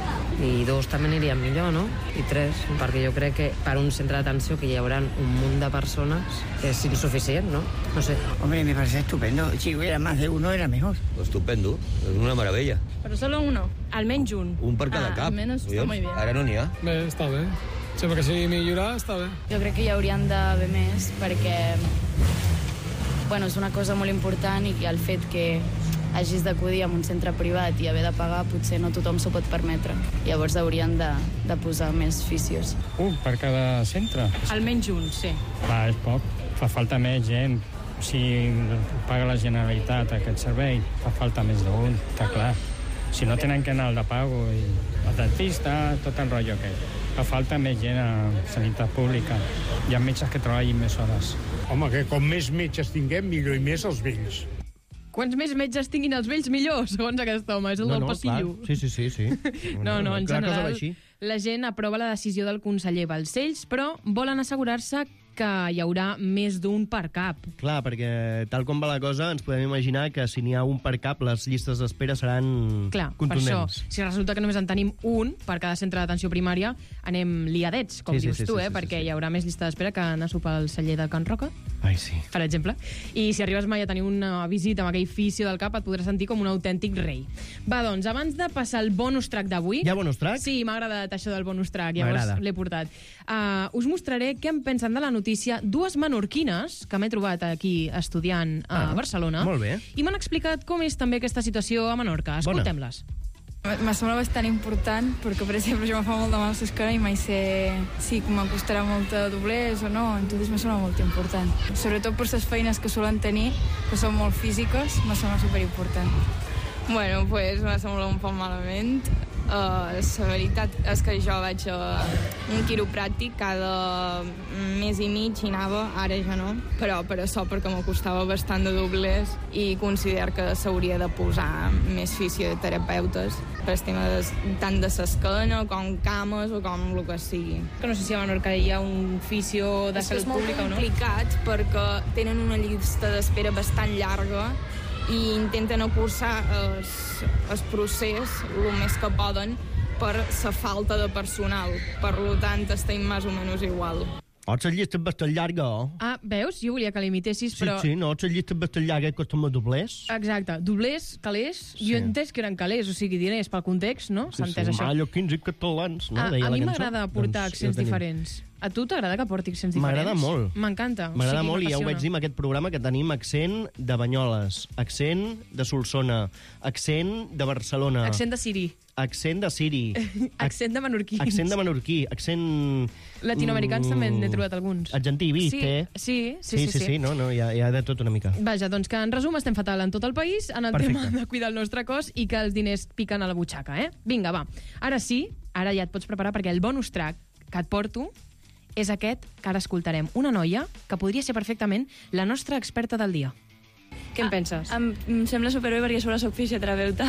I dos també anirien millor, no? I tres, perquè jo crec que per un centre d'atenció que hi haurà un munt de persones és insuficient, ¿no? No sé. Hombre, me parece estupendo. Si hubiera más de uno era mejor. Estupendo, és una meravella. Pero solo uno. Almenys un. Un per cada Ah, cap. almenys està molt bé. Ara no n'hi ha. Bé, està bé. Sempre que sigui millorar, està bé. Jo crec que hi haurien d'haver més perquè bueno, és una cosa molt important, i el fet que hagis d'acudir a un centre privat i haver de pagar, potser no tothom s'ho pot permetre. Llavors haurien de, de posar més fisios. Un per cada centre. Almenys un, sí. Va, és poc. Fa falta més gent. Si paga la Generalitat aquest servei, fa falta més d'un, està clar. Si no tenen que anar al de pago i al dentista, tot el rotllo aquest. Fa falta més gent a sanitat pública. Hi ha metges que treballin més hores. Home, que com més metges tinguem, millor, i més els vells. Quants més metges tinguin els vells, millor, segons aquest home. És el No, del no, passillo. clar. Sí, sí, sí, sí. No, no, en Clar, cosa va general, així. la gent aprova la decisió del conseller Balcells, però volen assegurar-se que hi haurà més d'un per cap. Clar, perquè tal com va la cosa, ens podem imaginar que si n'hi ha un per cap, les llistes d'espera seran Clar, contundents. per això, si resulta que només en tenim un per cada centre d'atenció primària, anem liadets, com Sí, sí, dius sí, tu, sí, eh? sí, perquè sí. hi haurà més llista d'espera que anar a sopar al celler de Can Roca, Ai, sí. per exemple. I si arribes mai a tenir una visita amb aquell fisio del cap, et podràs sentir com un autèntic rei. Va, doncs, abans de passar el bonus track d'avui... Hi ha bonus track? Sí, m'ha agradat això del bonus track, llavors M'agrada. l'he portat. Uh, us mostraré què em pensen de la notícia dues menorquines que m'he trobat aquí estudiant a Ah, Barcelona. molt bé. I m'han explicat com és també aquesta situació a Menorca. Escoltem-les. Me sembla bastant important perquè, per exemple, jo me fa molt de mal l'esquena i mai sé si me costarà molt de doblers o no, entonces me sembla molt important. Sobretot per les feines que solen tenir, que són molt físiques, me sembla superimportant. Bueno, pues me sembla un poc malament. Uh, la veritat és que jo vaig a un quiropràctic cada mes i mig i anava, ara ja no, però per això perquè me costava bastant de doblers i considero que s'hauria de posar més fisioterapeutes per el tema de, tant de l'esquena com cames o com el que sigui. Que no sé si a Menorca hi ha un fisio de És que salut és molt pública o no. complicat perquè tenen una llista d'espera bastant llarga i intenten acursar el, el procés el més que poden per la falta de personal. Per tant, estem més o menys igual. Oh, la llista és bastant llarga, oh. Ah, veus? Jo volia que l'imitessis, Sí, però... sí, no, la llista és bastant llarga, que com a doblers. Exacte. Doblers, calés... Sí. Jo he entès que eren calés, o sigui, diners pel context, no? S'ha entès això. Mallorquins i catalans, no? Ah, Deia a la mi cançó. m'agrada portar Doncs accents ja tenim. diferents. A tu t'agrada que porti accents diferents? M'agrada molt. M'encanta. o M'agrada sigui, molt i ja ho m'apassiona. vaig dir en aquest programa que tenim accent de Banyoles, accent de Solsona, accent de Barcelona, Accent de siri. accent de Siri, Accent de menorquins. accent de menorquí, accent... Latinoamericans mm, també n'he trobat alguns. Argentí, vist, sí, eh? Sí, sí, Sí, sí, sí, no, no, hi ha, hi ha de tot una mica. Vaja, doncs que en resum estem fatal en tot el país en el Perfecte. tema de cuidar el nostre cos i que els diners piquen a la butxaca, eh? Vinga, va. Ara sí, ara ja et pots preparar perquè el bonus track que et porto és aquest que ara escoltarem. Una noia que podria ser perfectament la nostra experta del dia. Què en penses? Em, em sembla superbé perquè a sobre soc fisioterapeuta.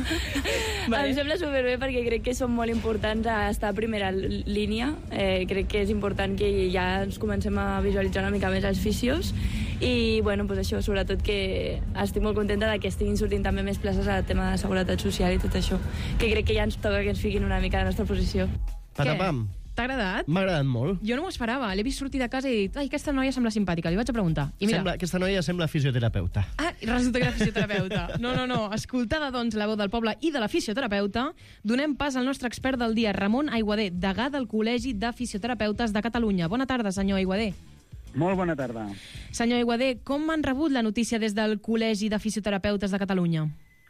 Vale. Em sembla superbé perquè crec que són molt importants a estar a primera línia. Eh, crec que és important que ja ens comencem a visualitzar una mica més els fisios i, bueno, pues això, sobretot que estic molt contenta de que estiguin sortint també més places al tema de seguretat social i tot això, que crec que ja ens toca que ens fiquin una mica a la nostra posició. Patapam. T'ha agradat? M'ha agradat molt. Jo no m'ho esperava. L'he vist sortir de casa i he dit, ai, aquesta noia sembla simpàtica. Li vaig a preguntar. I mira, Sembla, aquesta noia sembla fisioterapeuta. ah, i resulta que era fisioterapeuta. No, no, no. Escoltada, doncs, la veu del poble i de la fisioterapeuta, donem pas al nostre expert del dia, Ramon Aiguader, degà del Col·legi de Fisioterapeutes de Catalunya. Bona tarda, senyor Aiguader. Molt bona tarda. Senyor Aiguader, com han rebut la notícia des del Col·legi de Fisioterapeutes de Catalunya?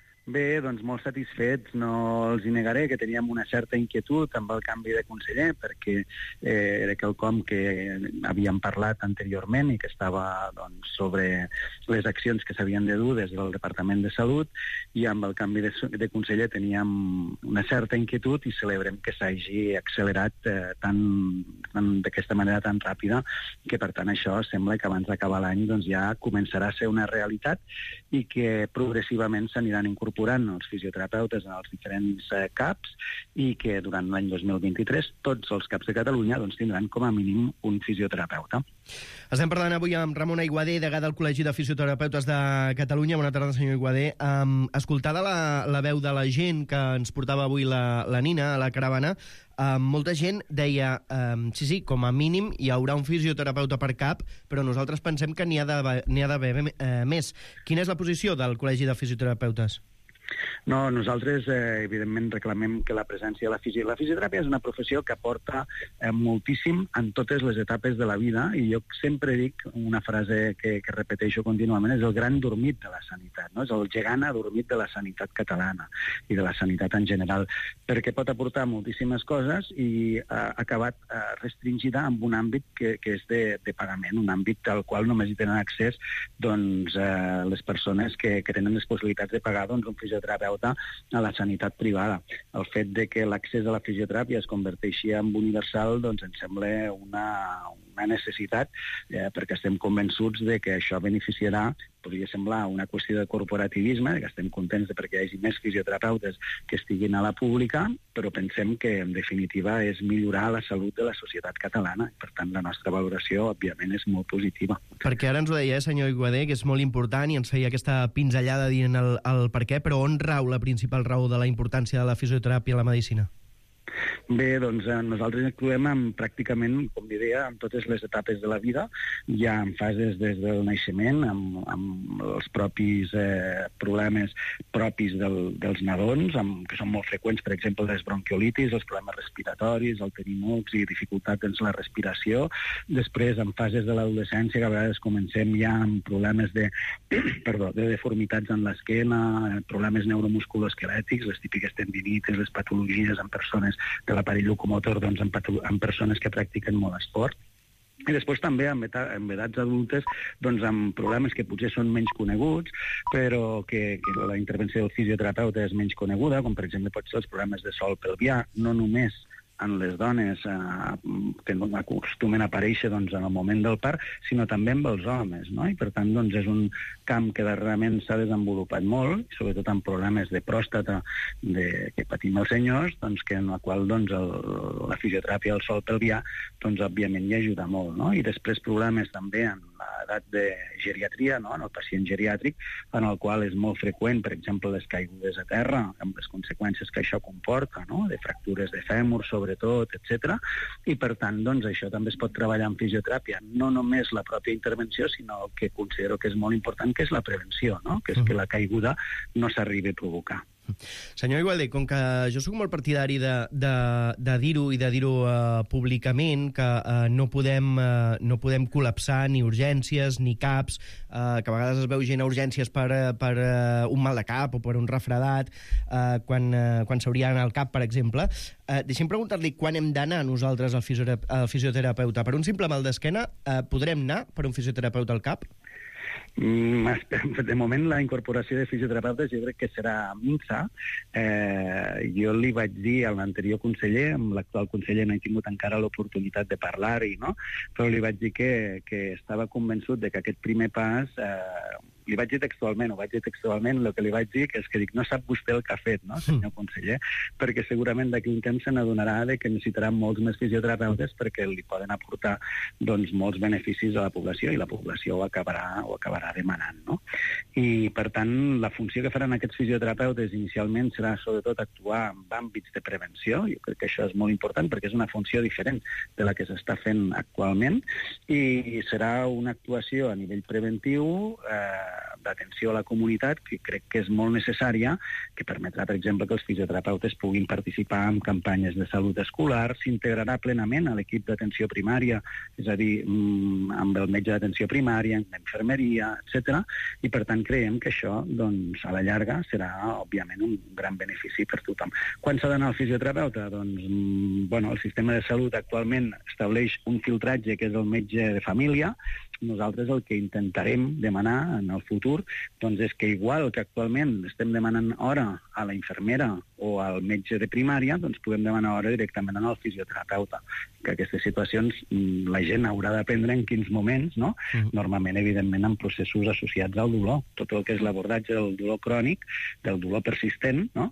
Bé, doncs molt satisfets. No els hi negaré que teníem una certa inquietud amb el canvi de conseller, perquè eh, era quelcom que havíem parlat anteriorment i que estava doncs, sobre les accions que s'havien de dur des del Departament de Salut, i amb el canvi de, de conseller teníem una certa inquietud i celebrem que s'hagi accelerat eh, tan, tan, d'aquesta manera tan ràpida, que per tant això sembla que abans d'acabar l'any doncs, ja començarà a ser una realitat i que progressivament s'aniran incorporant els fisioterapeutes en els diferents eh, CAPs i que durant l'any dos mil vint-i-tres tots els CAPs de Catalunya doncs, tindran com a mínim un fisioterapeuta. Estem parlant avui amb Ramon Aiguader, degà del Col·legi de Fisioterapeutes de Catalunya. Bona tarda, senyor Aiguader. Um, escoltada la, la veu de la gent que ens portava avui la, la Nina a la caravana, um, molta gent deia, um, sí, sí, com a mínim hi haurà un fisioterapeuta per cap, però nosaltres pensem que n'hi ha d'haver eh, més. Quina és la posició del Col·legi de Fisioterapeutes? No, nosaltres, eh, evidentment, reclamem que la presència de la fisioteràpia... La fisioteràpia és una professió que aporta eh, moltíssim en totes les etapes de la vida, i jo sempre dic una frase que, que repeteixo contínuament, és el gran dormit de la sanitat, no? És el gegant adormit de la sanitat catalana i de la sanitat en general, perquè pot aportar moltíssimes coses i ha acabat eh, restringida en un àmbit que, que és de, de pagament, un àmbit al qual només hi tenen accés doncs, eh, les persones que, que tenen les possibilitats de pagar doncs, un fisioterapeuta a la sanitat privada. El fet de que l'accés a la fisioteràpia es converteixi en universal doncs ens sembla una, una necessitat, eh, perquè estem convençuts de que això beneficiarà, podria semblar una qüestió de corporativisme, que estem contents de perquè hi hagi més fisioterapeutes que estiguin a la pública, però pensem que, en definitiva, és millorar la salut de la societat catalana. Per tant, la nostra valoració, òbviament, és molt positiva. Perquè ara ens ho deia, eh, senyor Aiguader, que és molt important i ens feia aquesta pinzellada dient el, el per què, però on rau la principal raó de la importància de la fisioteràpia a la medicina? Bé, doncs eh, nosaltres actuem amb, pràcticament, com li deia, en totes les etapes de la vida, ja en fases des del naixement, amb, amb els propis eh, problemes propis del, dels nadons, amb, que són molt freqüents, per exemple, les bronquiolitis, els problemes respiratoris, el tenir mocs i dificultat en la respiració. Després, en fases de l'adolescència, que a vegades comencem ja amb problemes de, perdó, de deformitats en l'esquena, problemes neuromusculoesquelètics, les típiques tendinitis, les patologies en persones de l'aparell locomotor, doncs, en, en persones que practiquen molt esport. I després també en, eta, en edats adultes doncs, amb problemes que potser són menys coneguts, però que, que la intervenció del fisioterapeuta és menys coneguda, com per exemple pot ser els problemes de sòl pelvià, no només en les dones eh, que no acostumen a aparèixer doncs, en el moment del part, sinó també amb els homes, no? I per tant doncs, és un camp que darrerament s'ha desenvolupat molt, sobretot amb problemes de pròstata de, que patim els senyors, doncs, que en la qual doncs, el, la fisioteràpia del sòl pelvià doncs, òbviament hi ajuda molt, no? I després problemes també en l'edat de geriatria, no? En el pacient geriàtric, en el qual és molt freqüent, per exemple, les caigudes a terra, amb les conseqüències que això comporta, no? De fractures de fèmur, sobretot, etcètera. I per tant, doncs, això també es pot treballar en fisioteràpia, no només la pròpia intervenció, sinó el que considero que és molt important, que és la prevenció, no? Que és que la caiguda no s'arribi a provocar. Senyor Aiguader, com que jo sóc molt partidari de, de, de dir-ho i de dir-ho uh, públicament, que uh, no, podem, uh, no podem col·lapsar ni urgències ni caps, uh, que a vegades es veu gent a urgències per, uh, per uh, un mal de cap o per un refredat, uh, quan, uh, quan s'hauria d'anar al cap, per exemple. Uh, deixem preguntar-li quan hem d'anar nosaltres al, fisiotera al fisioterapeuta. Per un simple mal d'esquena, uh, podrem anar per un fisioterapeuta al cap? De moment la incorporació de fisioterapeutes jo crec que serà minsa. Eh, jo li vaig dir a l'anterior conseller, amb l'actual conseller no he tingut encara l'oportunitat de parlar-hi, no? Però li vaig dir que, que estava convençut de que aquest primer pas... Eh, li vaig dir textualment, ho vaig dir textualment, el que li vaig dir que és que dic, no sap vostè el que ha fet, no, senyor conseller? Perquè segurament d'aquí un temps se n'adonarà de que necessitarà molts més fisioterapeutes perquè li poden aportar doncs, molts beneficis a la població i la població ho acabarà, ho acabarà demanant, no? I, per tant, la funció que faran aquests fisioterapeutes inicialment serà sobretot actuar en àmbits de prevenció. Jo crec que això és molt important perquè és una funció diferent de la que s'està fent actualment i serà una actuació a nivell preventiu eh, d'atenció a la comunitat, que crec que és molt necessària, que permetrà, per exemple, que els fisioterapeutes puguin participar en campanyes de salut escolar, s'integrarà plenament a l'equip d'atenció primària, és a dir, amb el metge d'atenció primària, amb l'infermeria, etcètera, i per tant creiem que això, doncs, a la llarga, serà, òbviament, un gran benefici per tothom. Quan s'ha d'anar al fisioterapeuta? Doncs, bueno, el sistema de salut actualment estableix un filtratge que és el metge de família. Nosaltres el que intentarem demanar en el futur doncs és que igual que actualment estem demanant hora a la infermera o al metge de primària, doncs podem demanar hora directament al fisioterapeuta. Que aquestes situacions la gent haurà d'aprendre en quins moments, no? Mm. Normalment, evidentment, en processos associats al dolor. Tot el que és l'abordatge del dolor crònic, del dolor persistent, no?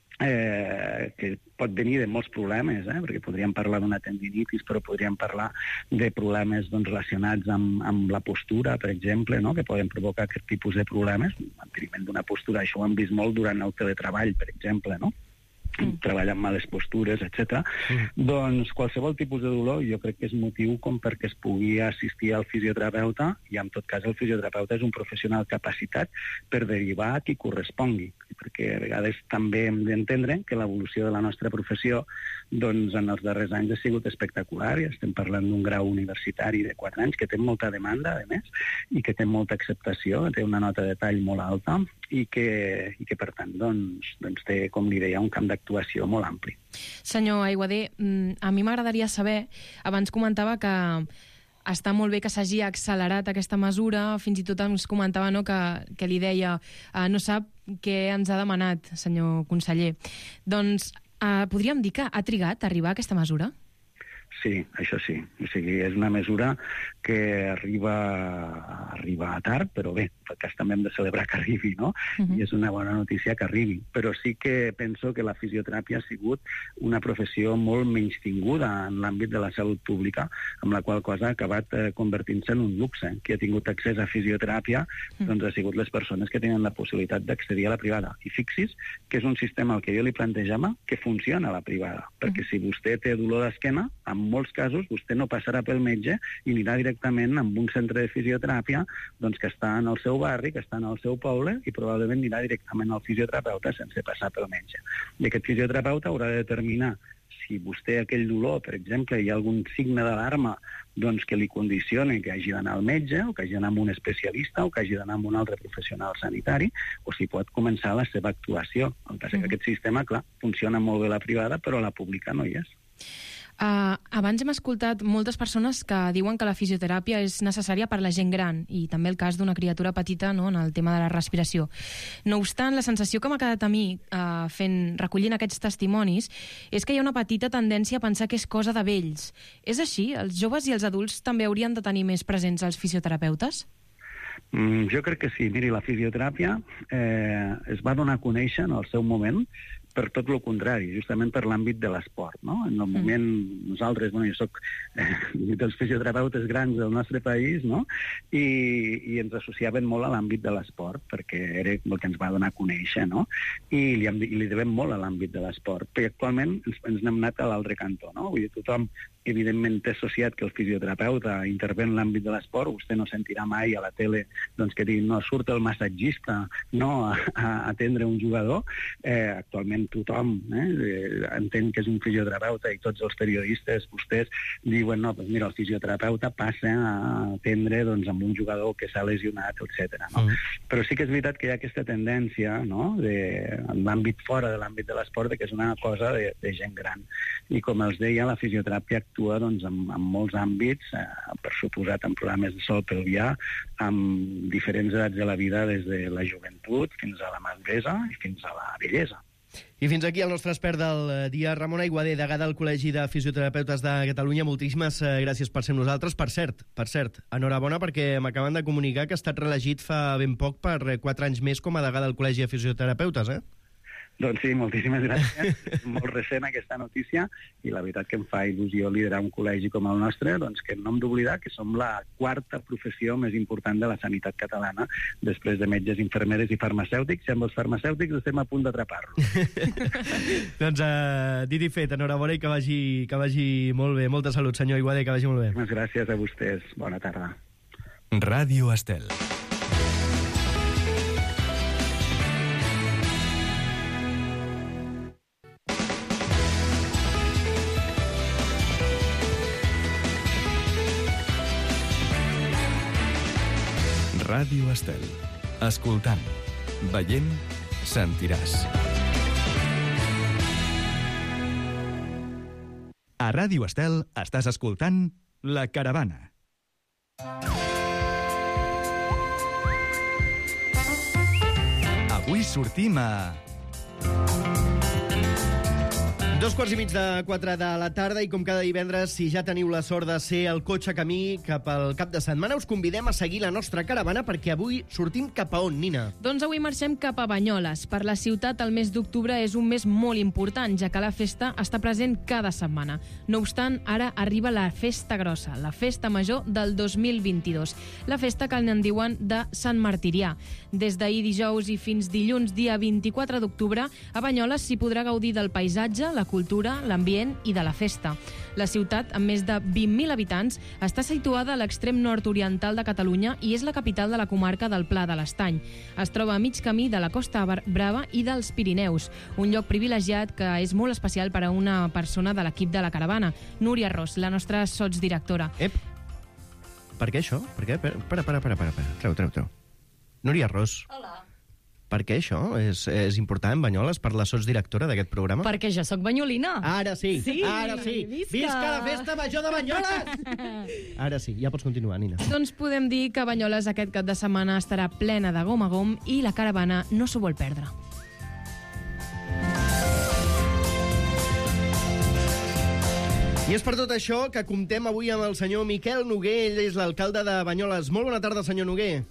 Eh, que pot venir de molts problemes, eh? Perquè podríem parlar d'una tendinitis, però podríem parlar de problemes doncs, relacionats amb, amb la postura, per exemple, no? Que poden provocar aquest tipus de problemes, manteniment d'una postura. Això ho hem vist molt durant el teletreball, per exemple, no? Mm. Treballar amb males postures, etcètera. Mm. Doncs qualsevol tipus de dolor jo crec que és motiu com perquè es pugui assistir al fisioterapeuta i en tot cas el fisioterapeuta és un professional capacitat per derivar a qui correspongui, perquè a vegades també hem d'entendre que l'evolució de la nostra professió doncs en els darrers anys ha sigut espectacular i estem parlant d'un grau universitari de quatre anys que té molta demanda, a més, i que té molta acceptació, té una nota de tall molt alta i que, i que per tant, doncs, doncs té, com li deia, un camp d'actuació molt ampli. Senyor Aiguader, a mi m'agradaria saber, abans comentava que està molt bé que s'hagi accelerat aquesta mesura, fins i tot ens comentava no, que, que li deia uh, no sap què ens ha demanat, senyor conseller. Doncs uh, podríem dir que ha trigat a arribar a aquesta mesura? Sí, això sí. O sigui, és una mesura que arriba, arriba tard, però bé, en tot cas també hem de celebrar que arribi, no? Uh-huh. I és una bona notícia que arribi. Però sí que penso que la fisioteràpia ha sigut una professió molt menystinguda en l'àmbit de la salut pública, amb la qual cosa ha acabat eh, convertint-se en un luxe. Qui ha tingut accés a fisioteràpia uh-huh. doncs ha sigut les persones que tenen la possibilitat d'accedir a la privada. I fixi's que és un sistema al que jo li plantejava que funciona a la privada, perquè uh-huh. si vostè té dolor d'esquena, en molts casos vostè no passarà pel metge i anirà directament a un centre de fisioteràpia doncs, que està en el seu barri, que està en el seu poble, i probablement anirà directament al fisioterapeuta sense passar pel metge. I aquest fisioterapeuta haurà de determinar si vostè aquell dolor, per exemple, hi ha algun signe d'alarma doncs, que li condicioni que hagi d'anar al metge, o que hagi d'anar amb un especialista, o que hagi d'anar amb un altre professional sanitari, o si pot començar la seva actuació. El que passa és que aquest sistema, clar, funciona molt bé a la privada, però a la pública no hi és. Uh, abans hem escoltat moltes persones que diuen que la fisioteràpia és necessària per la gent gran i també el cas d'una criatura petita, no?, en el tema de la respiració. No obstant, la sensació que m'ha quedat a mi uh, fent, recollint aquests testimonis és que hi ha una petita tendència a pensar que és cosa de vells. És així? Els joves i els adults també haurien de tenir més presents els fisioterapeutes? Mm, jo crec que sí. Miri, la fisioteràpia eh, es va donar a conèixer en el seu moment per tot el contrari, justament per l'àmbit de l'esport, no? En el moment, mm. nosaltres, bueno, jo soc eh, dels fisioterapeutes grans del nostre país, no? I, i ens associaven molt a l'àmbit de l'esport, perquè era el que ens va donar a conèixer, no? I li, hem, i li devem molt a l'àmbit de l'esport, perquè actualment ens, ens n'hem anat a l'altre cantó, no? Vull dir, tothom evidentment té associat que el fisioterapeuta intervé en l'àmbit de l'esport, vostè no sentirà mai a la tele doncs, que digui no surt el massatgista no, a, a atendre un jugador. Eh, actualment tothom eh, entén que és un fisioterapeuta i tots els periodistes, vostès, diuen no, doncs mira, el fisioterapeuta passa a atendre doncs, amb un jugador que s'ha lesionat, etcètera. No? Mm. Però sí que és veritat que hi ha aquesta tendència no, de, en l'àmbit fora de l'àmbit de l'esport que és una cosa de, de gent gran. I com els deia, la fisioteràpia actua doncs, en, en molts àmbits, eh, per suposat en programes de salut pelvià, amb diferents edats de la vida, des de la joventut fins a la maduresa i fins a la vellesa. I fins aquí el nostre expert del dia, Ramon Aiguader, degà del Col·legi de Fisioterapeutes de Catalunya. Moltíssimes eh, gràcies per ser amb nosaltres. Per cert, per cert, enhorabona perquè m'acaben de comunicar que ha estat reelegit fa ben poc per quatre anys més com a degà del Col·legi de Fisioterapeutes, eh? Doncs sí, moltíssimes gràcies. És molt recent aquesta notícia i la veritat que em fa il·lusió liderar un col·legi com el nostre, doncs que no hem d'oblidar que som la quarta professió més important de la sanitat catalana, després de metges, infermeres i farmacèutics, i amb els farmacèutics estem a punt d'atrapar-los. Doncs uh, dit i fet, enhorabona i que vagi, que vagi molt bé. Molta salut, senyor Aiguader, que vagi molt bé. Moltes gràcies a vostès. Bona tarda. Ràdio Estel. Ràdio Estel. Escoltant, veient, sentiràs. A Ràdio Estel estàs escoltant La Caravana. Avui sortim a... Dos quarts i mig de quatre de la tarda i com cada divendres, si ja teniu la sort de ser el cotxe camí cap al cap de setmana, us convidem a seguir la nostra caravana perquè avui sortim cap a on, Nina? Doncs avui marxem cap a Banyoles. Per la ciutat el mes d'octubre és un mes molt important, ja que la festa està present cada setmana. No obstant, ara arriba la festa grossa, la festa major del dos mil vint-i-dos. La festa que en diuen de Sant Martirià. Des d'ahir dijous i fins dilluns, dia vint-i-quatre d'octubre, a Banyoles s'hi podrà gaudir del paisatge, la cultura, l'ambient i de la festa. La ciutat, amb més de vint mil habitants, està situada a l'extrem nord-oriental de Catalunya i és la capital de la comarca del Pla de l'Estany. Es troba a mig camí de la Costa Brava i dels Pirineus, un lloc privilegiat que és molt especial per a una persona de l'equip de la caravana, Núria Ros, la nostra sotsdirectora. Ep, per què això? Per què? Para, para, para, para, para. Treu, treu, treu. Núria Ros. Hola. Per què això és, és important, Banyoles, per la sotsdirectora d'aquest programa? Perquè jo sóc banyolina. Ara sí, sí ara sí. Visca. Visca la festa major de Banyoles! Ara sí, ja pots continuar, Nina. Doncs podem dir que Banyoles aquest cap de setmana estarà plena de gom a gom i la caravana no s'ho vol perdre. I és per tot això que comptem avui amb el senyor Miquel Noguer. Ell és l'alcalde de Banyoles. Molt bona tarda, senyor Noguer.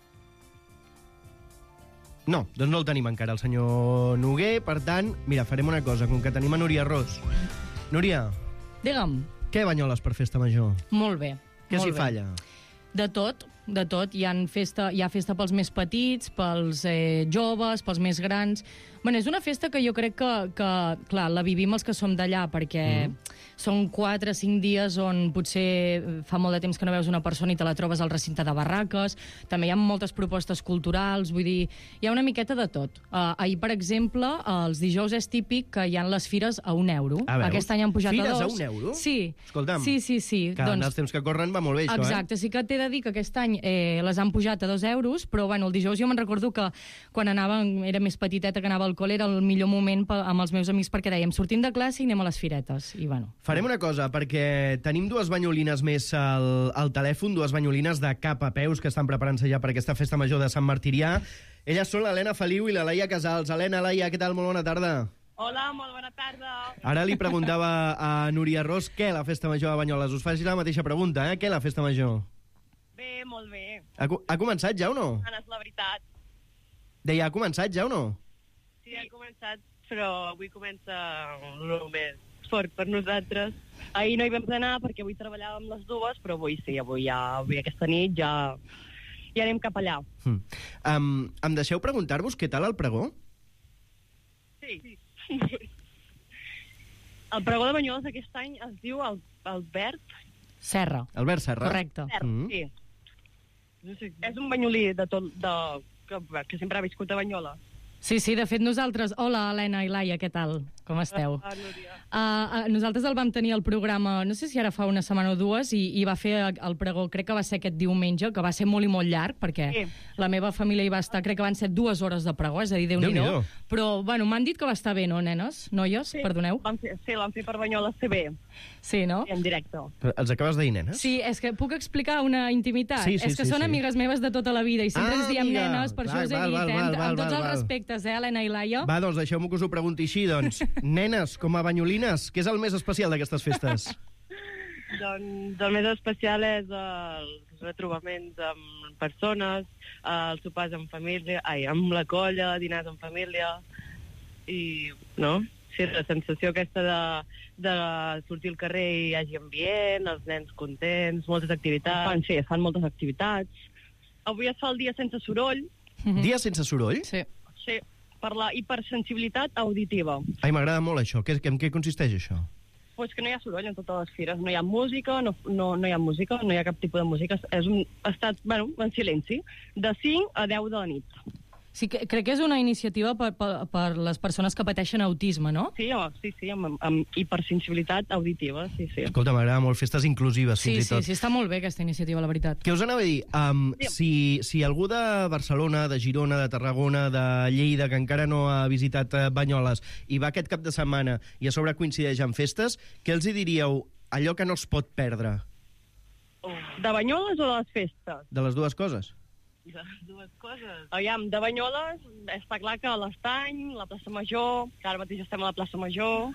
No, doncs no el tenim encara, el senyor Noguer. Per tant, mira, farem una cosa, com que tenim a Núria Ros. Núria. Digue'm. Què Banyoles per festa major? Molt bé. Què molt s'hi bé. falla? De tot, de tot. Hi ha festa, hi ha festa pels més petits, pels eh, joves, pels més grans. Bueno, és una festa que jo crec que, que clar, la vivim els que som d'allà, perquè mm. són quatre o cinc dies on potser fa molt de temps que no veus una persona i te la trobes al recinte de barraques. També hi ha moltes propostes culturals, vull dir, hi ha una miqueta de tot. Uh, ahir, per exemple, els dijous és típic que hi ha les fires a un euro. A veure, Aquest any han pujat fires a dos. a un euro? Sí. Escolta'm, sí, sí, sí. que doncs, en els temps que corren va molt bé, això, exacte, eh? sí que t'he de dir que aquest any eh, les han pujat a dos euros, però bueno, el dijous jo me'n recordo que quan anava, era més petiteta, que anava al col·le, era el millor moment pa, amb els meus amics, perquè dèiem, sortim de classe i anem a les firetes. I bueno. Farem una cosa, perquè tenim dues banyolines més al, al telèfon, dues banyolines de cap a peus que estan preparant-se ja per aquesta festa major de Sant Martirià. Elles són l'Helena Feliu i la Laia Casals. Helena, Laia, què tal? Molt bona tarda. Hola, molt bona tarda. Ara li preguntava a Núria Ros què la festa major a Banyoles. Us faci la mateixa pregunta, eh? Què la festa major? Bé, molt bé. Ha, ha començat ja o no? És la veritat. Deia, ha començat ja o no? Sí, ha començat, però avui comença el més fort per nosaltres. Ahir no hi vam anar perquè avui treballàvem les dues, però avui sí, avui ja, avui aquesta nit ja, ja anem cap allà. Hmm. Um, em deixeu preguntar-vos què tal el pregó? Sí. El pregó de Banyoles aquest any es diu Albert Serra. Albert Serra. Correcte. Serra, mm. sí. No sé, és un banyolí de tot, de, que, que sempre ha viscut a Banyoles. Sí, sí, de fet nosaltres... Hola, Helena i Laia, què tal? Com esteu? Ah, Núria. Uh, uh, nosaltres el vam tenir al programa, no sé si ara fa una setmana o dues, i, i va fer el pregó, crec que va ser aquest diumenge, que va ser molt i molt llarg, perquè sí. La meva família hi va estar, crec que van ser dues hores de pregó, és a dir, Déu-n'hi-do. Déu Però, bueno, m'han dit que va estar bé, no, nenes? Noies? Sí, perdoneu. Vam fer, sí, l'han fet per Banyoles T V. Sí, no? Sí, en directe. Però els acabes de dir nenes? Sí, és que puc explicar una intimitat? Sí, sí, és que sí, són sí. amigues meves de tota la vida, i sempre ah, ens diem amiga. nenes, per val, això us he val, dit, val, eh? val, Amb, val, amb tots val, els val. respectes, eh, Helena i Laia? Va, doncs deixeu-me que us ho pregunti així, doncs. Nenes, com a banyolines, què és el més especial d'aquestes festes? Doncs el més especial és els retrobaments amb persones, els sopars amb família, ai, amb la colla, dinars amb família, i, no? Sí, la sensació aquesta de, de sortir al carrer i hi hagi ambient, els nens contents, moltes activitats. Fan, sí, es fan moltes activitats. Avui es fa el dia sense soroll. Dia sense soroll? Sí. Sí, per la hipersensibilitat auditiva. Ai, m'agrada molt això. Què, en què consisteix això? Pues que no hi ha soroll en totes les fires. No hi ha música, no, no, no hi ha música, no hi ha cap tipus de música. És un estat, bueno, en silenci, de cinc a deu de la nit. Sí, que, crec que és una iniciativa per, per, per les persones que pateixen autisme, no? Sí, oh, sí, sí, amb, amb hipersensibilitat auditiva, sí, sí. Escolta, m'agrada molt festes inclusives, sí, fins sí, i tot. Sí, sí, està molt bé aquesta iniciativa, la veritat. Què us anava a dir? Um, si, si algú de Barcelona, de Girona, de Tarragona, de Lleida, que encara no ha visitat Banyoles, i va aquest cap de setmana i a sobre coincideix amb festes, què els hi diríeu allò que no es pot perdre? De Banyoles o de les festes? De les dues coses. De les dues coses. Aviam, de Banyoles està clar que l'Estany, la plaça Major, que ara mateix estem a la plaça Major,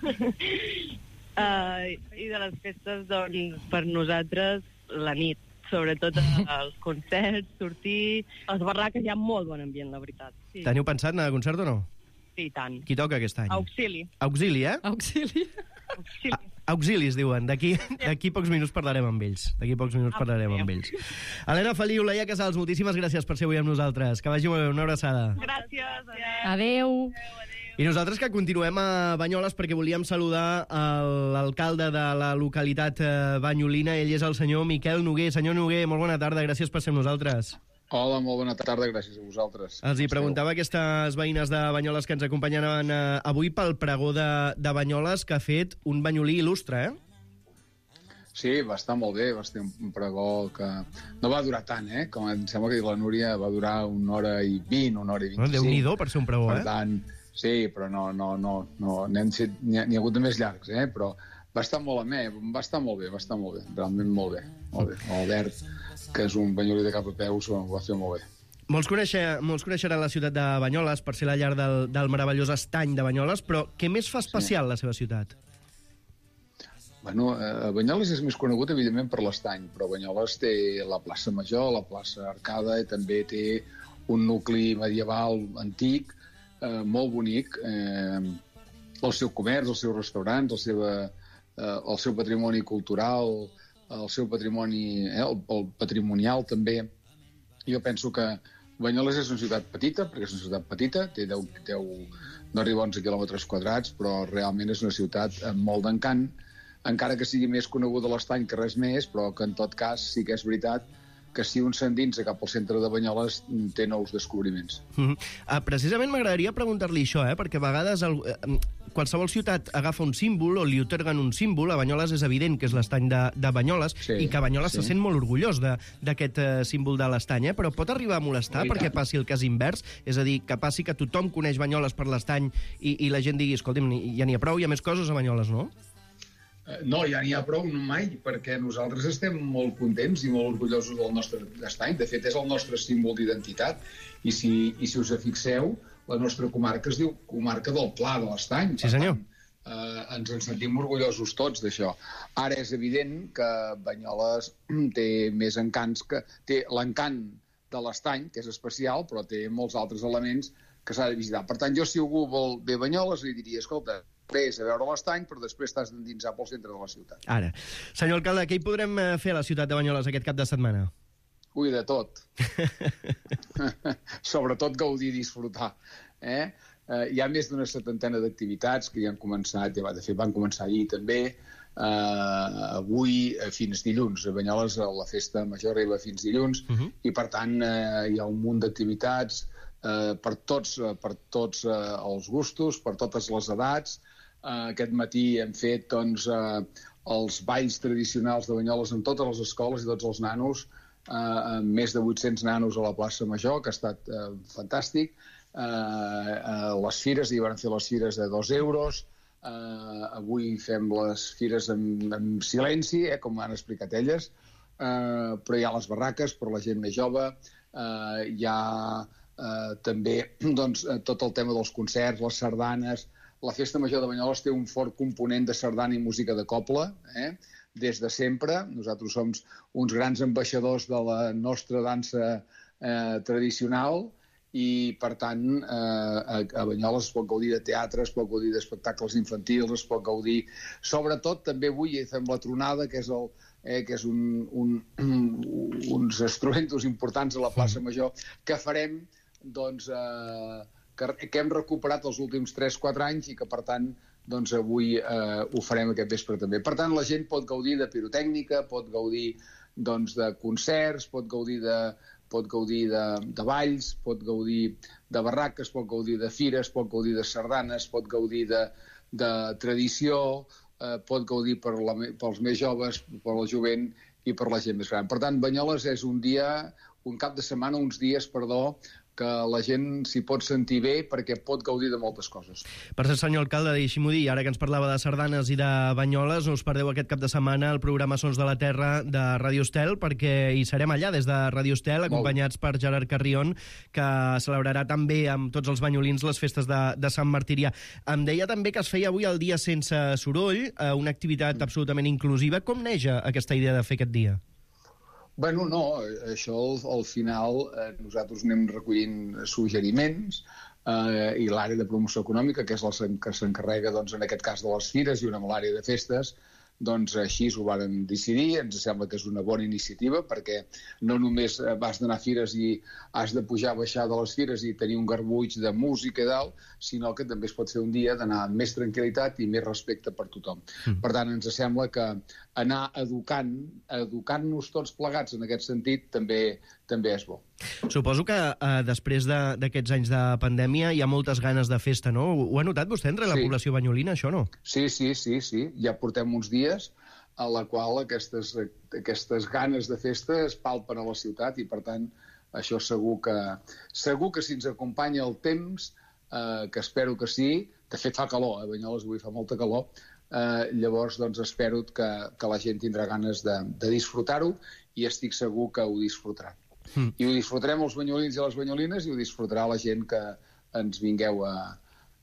uh, i de les festes, doncs, per nosaltres, la nit. Sobretot els concerts, sortir... A les barraques hi ha molt bon ambient, la veritat. Sí. Teniu pensat anar a concert o no? Sí, tant. Qui toca aquest any? Auxili. Auxili, eh? Auxili. Auxili. Auxilis, diuen. D'aquí d'aquí pocs minuts parlarem amb ells. D'aquí pocs minuts parlarem amb ells. Helena Feliu, Laia Casals, moltíssimes gràcies per ser avui amb nosaltres. Que vagi molt bé, una abraçada. Gràcies. Adéu. I nosaltres que continuem a Banyoles perquè volíem saludar l'alcalde de la localitat banyolina. Ell és el senyor Miquel Noguer. Senyor Noguer, molt bona tarda, gràcies per ser amb nosaltres. Hola, molt bona tarda, gràcies a vosaltres. Els hi preguntava a aquestes veïnes de Banyoles que ens acompanyaven eh, avui pel pregó de, de Banyoles, que ha fet un banyolí il·lustre, eh? Sí, va estar molt bé, va estar un pregó que no va durar tant, eh? Com em sembla que la Núria va durar una hora i vint, una hora i vint-i-cinc. Déu-n'hi-do per ser un pregó, per eh? Tant, sí, però no, no, no, no n'hi ha, ha hagut de més llargs, eh? Però va estar molt amè, va estar molt bé, va estar molt bé, realment molt bé, molt bé. Albert, que és un banyolí de cap a peus, ho va fer molt bé. Molts, conèixer, molts coneixeran la ciutat de Banyoles per ser la llar del, del meravellós estany de Banyoles, però què més fa especial sí. la seva ciutat? Bueno, a Banyoles és més conegut, evidentment, per l'Estany, però Banyoles té la plaça Major, la plaça Arcada, i també té un nucli medieval antic, eh, molt bonic, eh, el seu comerç, els seus restaurants, el, seva, eh, el seu patrimoni cultural, el seu patrimoni, eh, el, el patrimonial també. Jo penso que Banyoles és una ciutat petita, perquè és una ciutat petita, té deu, deu, no arriba a onze quilòmetres quadrats, però realment és una ciutat amb molt d'encant, encara que sigui més coneguda l'Estany que res més, però que en tot cas sí que és veritat que si un s'endinsa cap al centre de Banyoles té nous descobriments. Mm -hmm. uh, precisament m'agradaria preguntar-li això, eh? perquè a vegades el, uh, qualsevol ciutat agafa un símbol o li otorguen un símbol. A Banyoles és evident que és l'Estany de, de Banyoles, sí, i que Banyoles sí. se sent molt orgullós d'aquest uh, símbol de l'Estany, eh? Però pot arribar a molestar oh, perquè passi el cas invers? És a dir, que passi que tothom coneix Banyoles per l'Estany i, i la gent digui, escolti'm, ja n'hi ha prou, hi ha més coses a Banyoles, no? No, ja n'hi ha prou, no mai, perquè nosaltres estem molt contents i molt orgullosos del nostre estany. De fet, és el nostre símbol d'identitat. I si, i si us fixeu, la nostra comarca es diu comarca del Pla de l'Estany. Sí, senyor. Per tant, eh, ens en sentim orgullosos tots d'això. Ara és evident que Banyoles té més encants que... Té l'encant de l'Estany, que és especial, però té molts altres elements que s'ha de visitar. Per tant, jo, si algú vol bé Banyoles, li diria, escolta, és a veure l'Estany, però després t'has d'endinsar pel centre de la ciutat. Ara, senyor alcalde, què hi podrem fer a la ciutat de Banyoles aquest cap de setmana? Ui, de tot. Sobretot gaudir i disfrutar. Eh? Eh, hi ha més d'una setantena d'activitats que ja han començat, ja va, de fet van començar ahir també, eh, avui fins dilluns. A Banyoles la festa major arriba fins dilluns, uh -huh. i per tant eh, hi ha un munt d'activitats eh, per tots, per tots eh, els gustos, per totes les edats. Uh, aquest matí hem fet doncs, uh, els balls tradicionals de Banyoles en totes les escoles i tots els nanos, uh, amb més de vuit-cents nanos a la plaça Major, que ha estat uh, fantàstic. Uh, uh, les fires, hi van fer les fires de dos euros. Uh, avui fem les fires en, en silenci, eh, com han explicat elles, uh, però hi ha les barraques per la gent més jove, uh, hi ha uh, també doncs, tot el tema dels concerts, les sardanes. La Festa Major de Banyoles té un fort component de sardana i música de cobla, eh? Des de sempre. Nosaltres som uns grans ambaixadors de la nostra dansa eh, tradicional i, per tant, eh, a Banyoles es pot gaudir de teatre, es pot gaudir d'espectacles infantils, es pot gaudir... Sobretot, també avui fem la tronada, que és, el, eh, que és un, un, uns instrumentos importants a la plaça Major, que farem, doncs... Eh, que, que hem recuperat els últims tres quatre anys i que, per tant, doncs avui eh, ho farem aquest vespre també. Per tant, la gent pot gaudir de pirotècnica, pot gaudir doncs, de concerts, pot gaudir de, pot gaudir de, de balls, pot gaudir de barraques, pot gaudir de fires, pot gaudir de sardanes, pot gaudir de, de tradició, eh, pot gaudir per la, pels més joves, per la jovent i per la gent més gran. Per tant, Banyoles és un dia, un cap de setmana, uns dies, perdó, que la gent s'hi pot sentir bé perquè pot gaudir de moltes coses. Per cert, senyor alcalde, deixi-m'ho dir, ara que ens parlava de sardanes i de Banyoles, no us perdeu aquest cap de setmana el programa Sons de la Terra de Ràdio Estel, perquè hi serem allà des de Ràdio Estel, acompanyats per Gerard Carrion, que celebrarà també amb tots els banyolins les festes de, de Sant Martirià. Em deia també que es feia avui el dia sense soroll, una activitat absolutament inclusiva. Com neix aquesta idea de fer aquest dia? Bueno, no, això al, al final eh, nosaltres anem recollint suggeriments eh, i l'àrea de promoció econòmica, que és la que s'encarrega, doncs, en aquest cas de les fires i una amb l'àrea de festes, doncs així ho varen decidir. Ens sembla que és una bona iniciativa perquè no només vas d'anar a fires i has de pujar, baixar de les fires i tenir un garbuix de música i dalt, sinó que també es pot fer un dia d'anar amb més tranquil·litat i més respecte per tothom. Mm. Per tant, ens sembla que anar educant, educant-nos tots plegats en aquest sentit també també és bo. Suposo que eh, després d'aquests de, anys de pandèmia hi ha moltes ganes de festa, no? Ho ha notat vostè entre la sí. població banyolina, això, no? Sí, sí, sí, sí. Ja portem uns dies a la qual aquestes, aquestes ganes de festa es palpen a la ciutat i, per tant, això segur que, segur que si ens acompanya el temps, eh, que espero que sí, de fet fa calor, a eh? Banyoles avui fa molta calor, eh, llavors doncs espero que, que la gent tindrà ganes de, de disfrutar-ho i estic segur que ho disfrutarà. Mm. I ho disfrutarem els banyolins i les banyolines i ho disfrutarà la gent que ens vingueu a,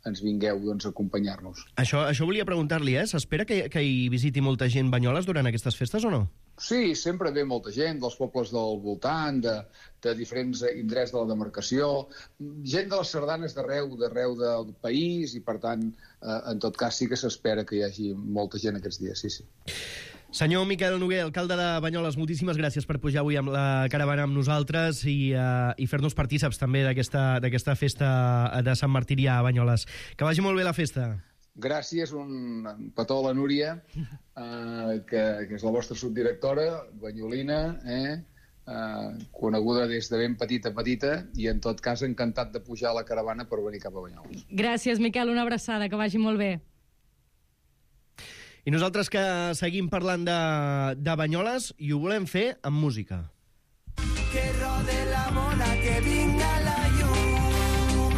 ens vingueu doncs, a acompanyar-nos. Això, això volia preguntar-li, eh? S'espera que, que hi visiti molta gent Banyoles durant aquestes festes o no? Sí, sempre ve molta gent, dels pobles del voltant, de, de diferents indrets de la demarcació, gent de les sardanes d'arreu, d'arreu del país, i per tant, eh, en tot cas sí que s'espera que hi hagi molta gent aquests dies, sí, sí. Senyor Miquel Noguer, alcalde de Banyoles, moltíssimes gràcies per pujar avui amb la caravana amb nosaltres i, uh, i fer-nos partíceps també d'aquesta festa de Sant Martiri a Banyoles. Que vagi molt bé la festa. Gràcies, un petó a la Núria, uh, que, que és la vostra subdirectora, banyolina, eh? uh, coneguda des de ben petita a petita, i en tot cas encantat de pujar a la caravana per venir cap a Banyoles. Gràcies, Miquel, una abraçada, que vagi molt bé. I nosaltres que seguim parlant de, de Banyoles i ho volem fer amb música. Que rode la bola, que vinga la llum,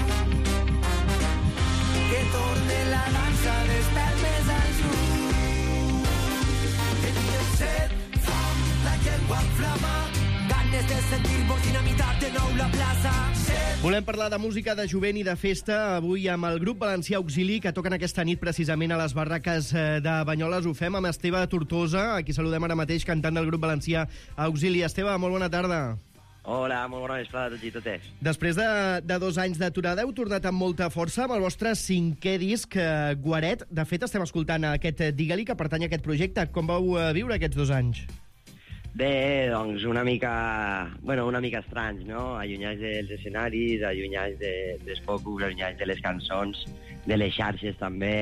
que torne la dansa despert més al llum. Teníem set, fam, la llengua flama, ganes de sentir-vos dinamitar de nou la plaça. Volem parlar de música, de jovent i de festa avui amb el grup valencià Auxili, que toquen aquesta nit precisament a les barraques de Banyoles. Ho fem amb Esteve Tortosa, a qui saludem ara mateix, cantant del grup valencià Auxili. Esteve, molt bona tarda. Hola, molt bona vesprada a tots i totes. Després de, de dos anys d'aturada heu tornat amb molta força amb el vostre cinquè disc, eh, Guaret. De fet, estem escoltant aquest Digue-li, que pertany a aquest projecte. Com vau eh, viure aquests dos anys? Bé, doncs una mica, bueno, una mica estranys, no? Allunyats dels escenaris, allunyats de, dels focus, allunyats de les cançons, de les xarxes també.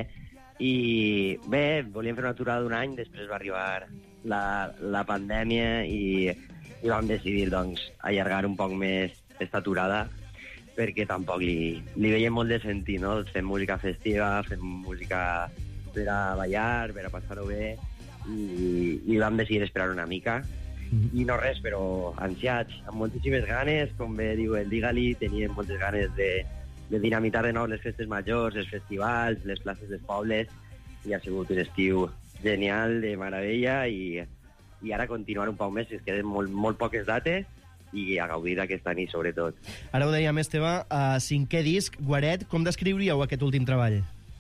I bé, volíem fer una aturada d'un any, després va arribar la, la pandèmia i, i vam decidir, doncs, allargar un poc més aquesta aturada, perquè tampoc li, li veiem molt de sentit, no? Fem música festiva, fem música per a ballar, per a passar-ho bé, i, i vam decidir esperar una mica. I no res, però ansiats, amb moltíssimes ganes, com bé diu el Digue-li, teníem moltes ganes de, de dinamitar de nou les festes majors, els festivals, les places dels pobles, i ha sigut un estiu genial, de meravella, i, i ara continuar un poc més, es queden molt, molt poques dates, i a gaudir d'aquesta nit, sobretot. Ara ho dèiem, Esteve, uh, cinquè disc, Guaret, com descriuríeu aquest últim treball?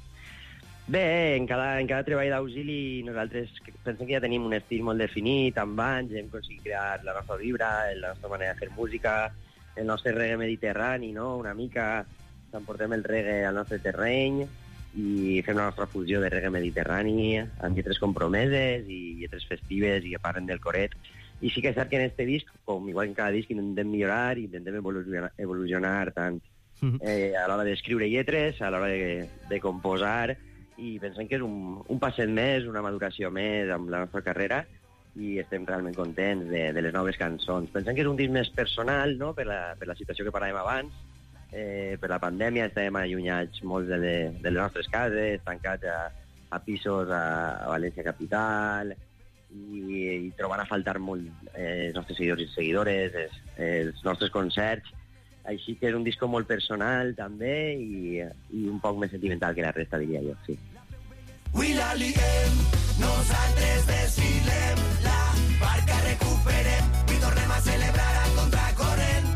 Bé, en cada, en cada treball d'Auxili nosaltres pensem que ja tenim un estil molt definit, amb anys, hem aconseguit crear la nostra vibra, la nostra manera de fer música, el nostre reggae mediterrani, no? Una mica s'emportem el reggae al nostre terreny i fem la nostra fusió de reggae mediterrani amb lletres compromeses i lletres festives i que parlen del coret. I sí que és cert que en este disc, com igual en cada disc, intentem millorar i intentem evolucionar, evolucionar tant eh, a l'hora d'escriure lletres, a l'hora de, de composar, i pensem que és un, un passet més, una maduració més amb la nostra carrera, i estem realment contents de, de les noves cançons. Pensem que és un disc més personal, no?, per la, per la situació que parlàvem abans, eh, per la pandèmia estàvem allunyats molts de, de, de les nostres cases, tancats a, a pisos a, a València Capital, i, i trobant a faltar molt eh, els nostres seguidors i seguidores, els, els nostres concerts. Així que és un disco molt personal, també, i, i un poc més sentimental que la resta, diria jo, sí. Avui la liguem, nosaltres desfilem, la barca recuperem i tornem a celebrar a contracorrent.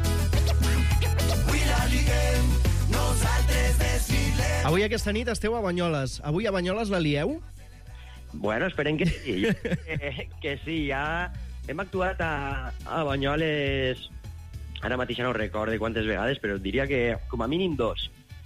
Avui la liguem, nosaltres desfilem. Avui aquesta nit esteu a Banyoles. Avui a Banyoles la lieu? Bueno, esperem que sí. que, que sí, ja hem actuat a, a Banyoles... Ara mateix no recordo quantes vegades, però diria que com a mínim dos.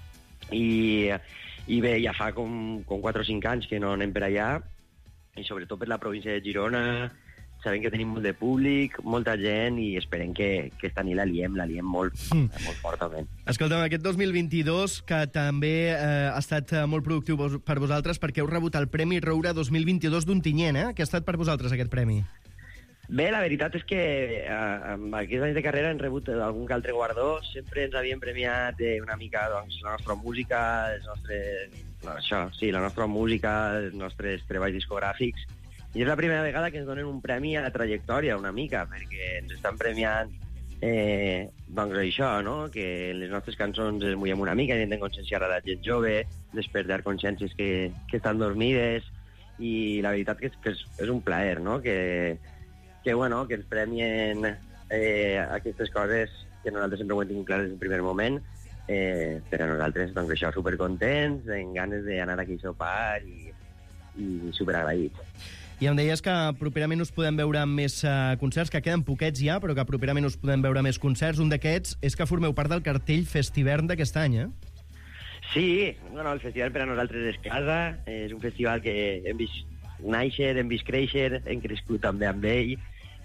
I, i bé, ja fa com, com quatre o cinc anys que no anem per allà, i sobretot per la província de Girona, sabem que tenim molt de públic, molta gent, i esperem que, que esta nit la liem, la liem molt, mm. molt fortament. Escolta'm, aquest dos mil vint-i-dos, que també eh, ha estat molt productiu vos, per vosaltres, perquè heu rebut el Premi Roure dos mil vint-i-dos d'Ontinyent, eh? Què ha estat per vosaltres aquest premi? Bé, la veritat és que eh, amb aquests anys de carrera hem rebut algun que altre guardó. Sempre ens havien premiat eh, una mica doncs, la nostra música, els nostres... No, això, sí, la nostra música, els nostres treballs discogràfics. I és la primera vegada que ens donen un premi a la trajectòria, una mica, perquè ens estan premiant eh, doncs això, no? Que les nostres cançons es mullem una mica, intentem conscienciar a la gent jove, despertar consciències que, que estan dormides, i la veritat que és, que és, és un plaer, no? Que... que, bueno, que ens premien eh, aquestes coses que nosaltres sempre ho hem tingut clar des del primer moment, Eh, però nosaltres, doncs això, supercontents, amb ganes d'anar aquí a sopar i, i superagraïts. I em deies que properament us podem veure amb més uh, concerts, que queden poquets ja, però que properament us podem veure més concerts. Un d'aquests és que formeu part del cartell Festivern d'aquest any, eh? Sí, bueno, el festival per a nosaltres és casa, és un festival que hem vist néixer, hem vist créixer, hem crescut també amb ell,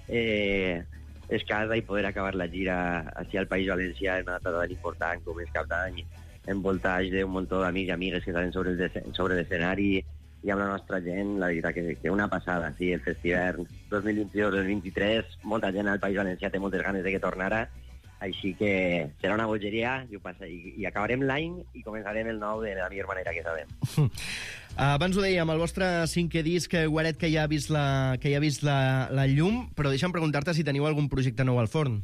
eh, és casa i poder acabar la gira així al País Valencià és una data tan important com és cap d'any, envoltats d'un munt d'amics i amigues que estan sobre, el, sobre l'escenari i amb la nostra gent, la veritat que, que una passada, sí, el Festivern dos mil vint-i-dos dos mil vint-i-tres, molta gent al País Valencià té moltes ganes de que tornara, així que serà una bogeria i, ho passa, i, i acabarem l'any i començarem el nou de la millor manera que sabem. Uh, abans ho dèiem, el vostre cinquè disc, Guaret, que ja ha vist la, que ja ha vist la, la llum, però deixa'm preguntar-te si teniu algun projecte nou al forn.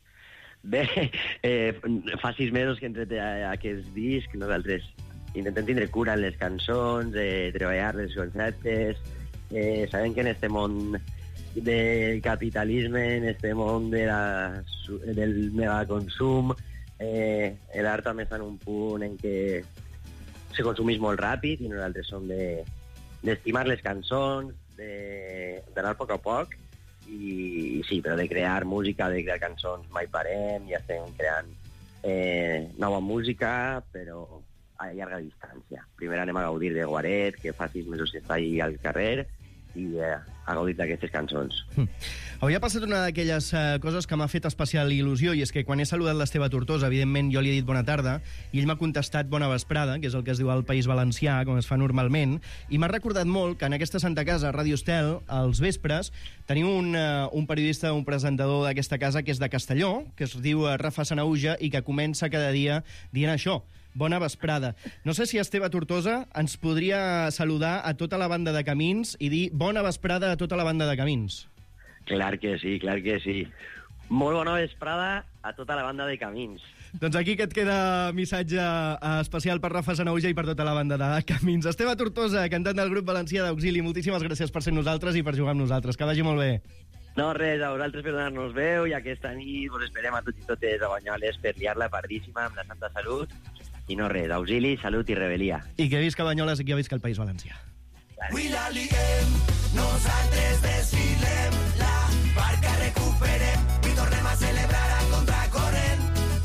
Bé, eh, fa sis mesos que hem tret aquest disc, nosaltres intentem tindre cura en les cançons, eh, treballar les conceptes, eh, sabem que en este món del capitalisme, en este món de la, del megaconsum, eh, l'art també està en un punt en què se consumís molt ràpid i nosaltres som de, d'estimar les cançons, d'anar a poc a poc, i, i sí, però de crear música, de crear cançons mai parem, ja estem creant eh, nova música, però a llarga distància. Primer anem a gaudir de Guaret, que fa sis mesos que està ahí al carrer, i eh, a gaudir d'aquestes cançons. Hm. Avui ha passat una d'aquelles eh, coses que m'ha fet especial il·lusió, i és que quan he saludat l'Esteve Tortosa, evidentment jo li he dit bona tarda, i ell m'ha contestat bona vesprada, que és el que es diu al País Valencià, com es fa normalment, i m'ha recordat molt que en aquesta Santa Casa, Ràdio Estel, als vespres, teniu un, uh, un periodista, un presentador d'aquesta casa que és de Castelló, que es diu uh, Rafa Sanauja, i que comença cada dia dient això, bona vesprada. No sé si Esteve Tortosa ens podria saludar a tota la banda de Camins i dir bona vesprada a tota la banda de Camins. Clar que sí, clar que sí. Molt bona vesprada a tota la banda de Camins. Doncs aquí que et queda missatge especial per Rafa Sanauja i per tota la banda de Camins. Esteve Tortosa, cantant del grup valencià d'Auxili, moltíssimes gràcies per ser nosaltres i per jugar amb nosaltres. Que vagi molt bé. No, res, a vosaltres per donar-nos veu i aquesta nit vos esperem a tots i totes a Banyoles per liar-la pardíssima amb la Santa Salut. I no res, Auxili, Salut i Rebel·lia. I que visca Banyoles i que visca el País Valencià. Avui la liguem, nosaltres desfilem, la barca recuperem i tornem a celebrar a contracorrent.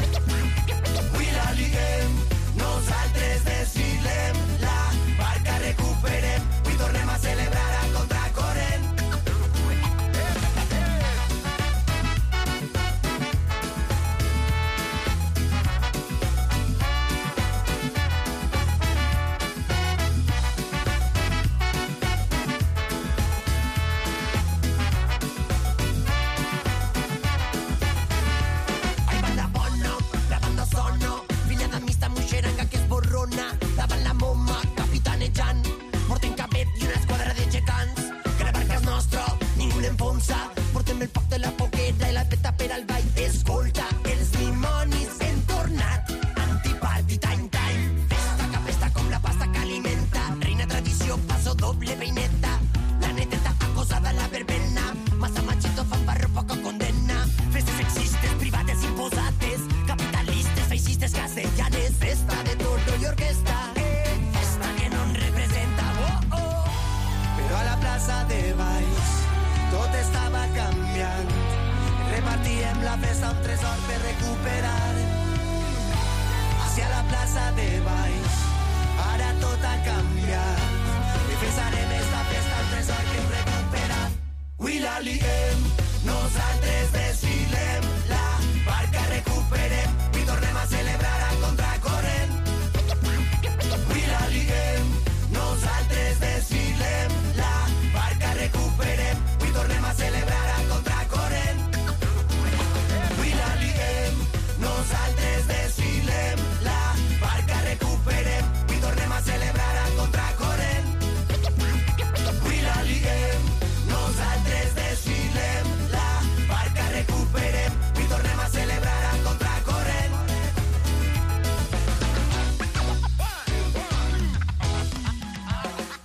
Avui la liguem, nosaltres desfilem, la barca recuperem i tornem a celebrar a contracorrent. Davant la moma, capitanejant, portem capet i una esquadra de gegants, que la barca és nostra, ningú l'enfonsa, portem el poc de la poqueta i la peta per al ball. Escolta, els dimonis hem tornat, antiparty time time, festa que festa com la pasta que alimenta, reina tradició, passo doble peineta, la neteta acosada a la verbena, massa machito, fanfarro, poca condena, festes sexistes, privades imposates, capitalistes, feixistes, castellanes, festa de tordo i orquesta, festa que no en representa, oh, oh. Però a la plaça de Baix tot estava canviant, repartíem la festa un tresor per recuperar. Hacia la plaça de Baix ara tot ha canviat i fixarem esta festa un tresor que hem recuperat. Avui la liguem, nosaltres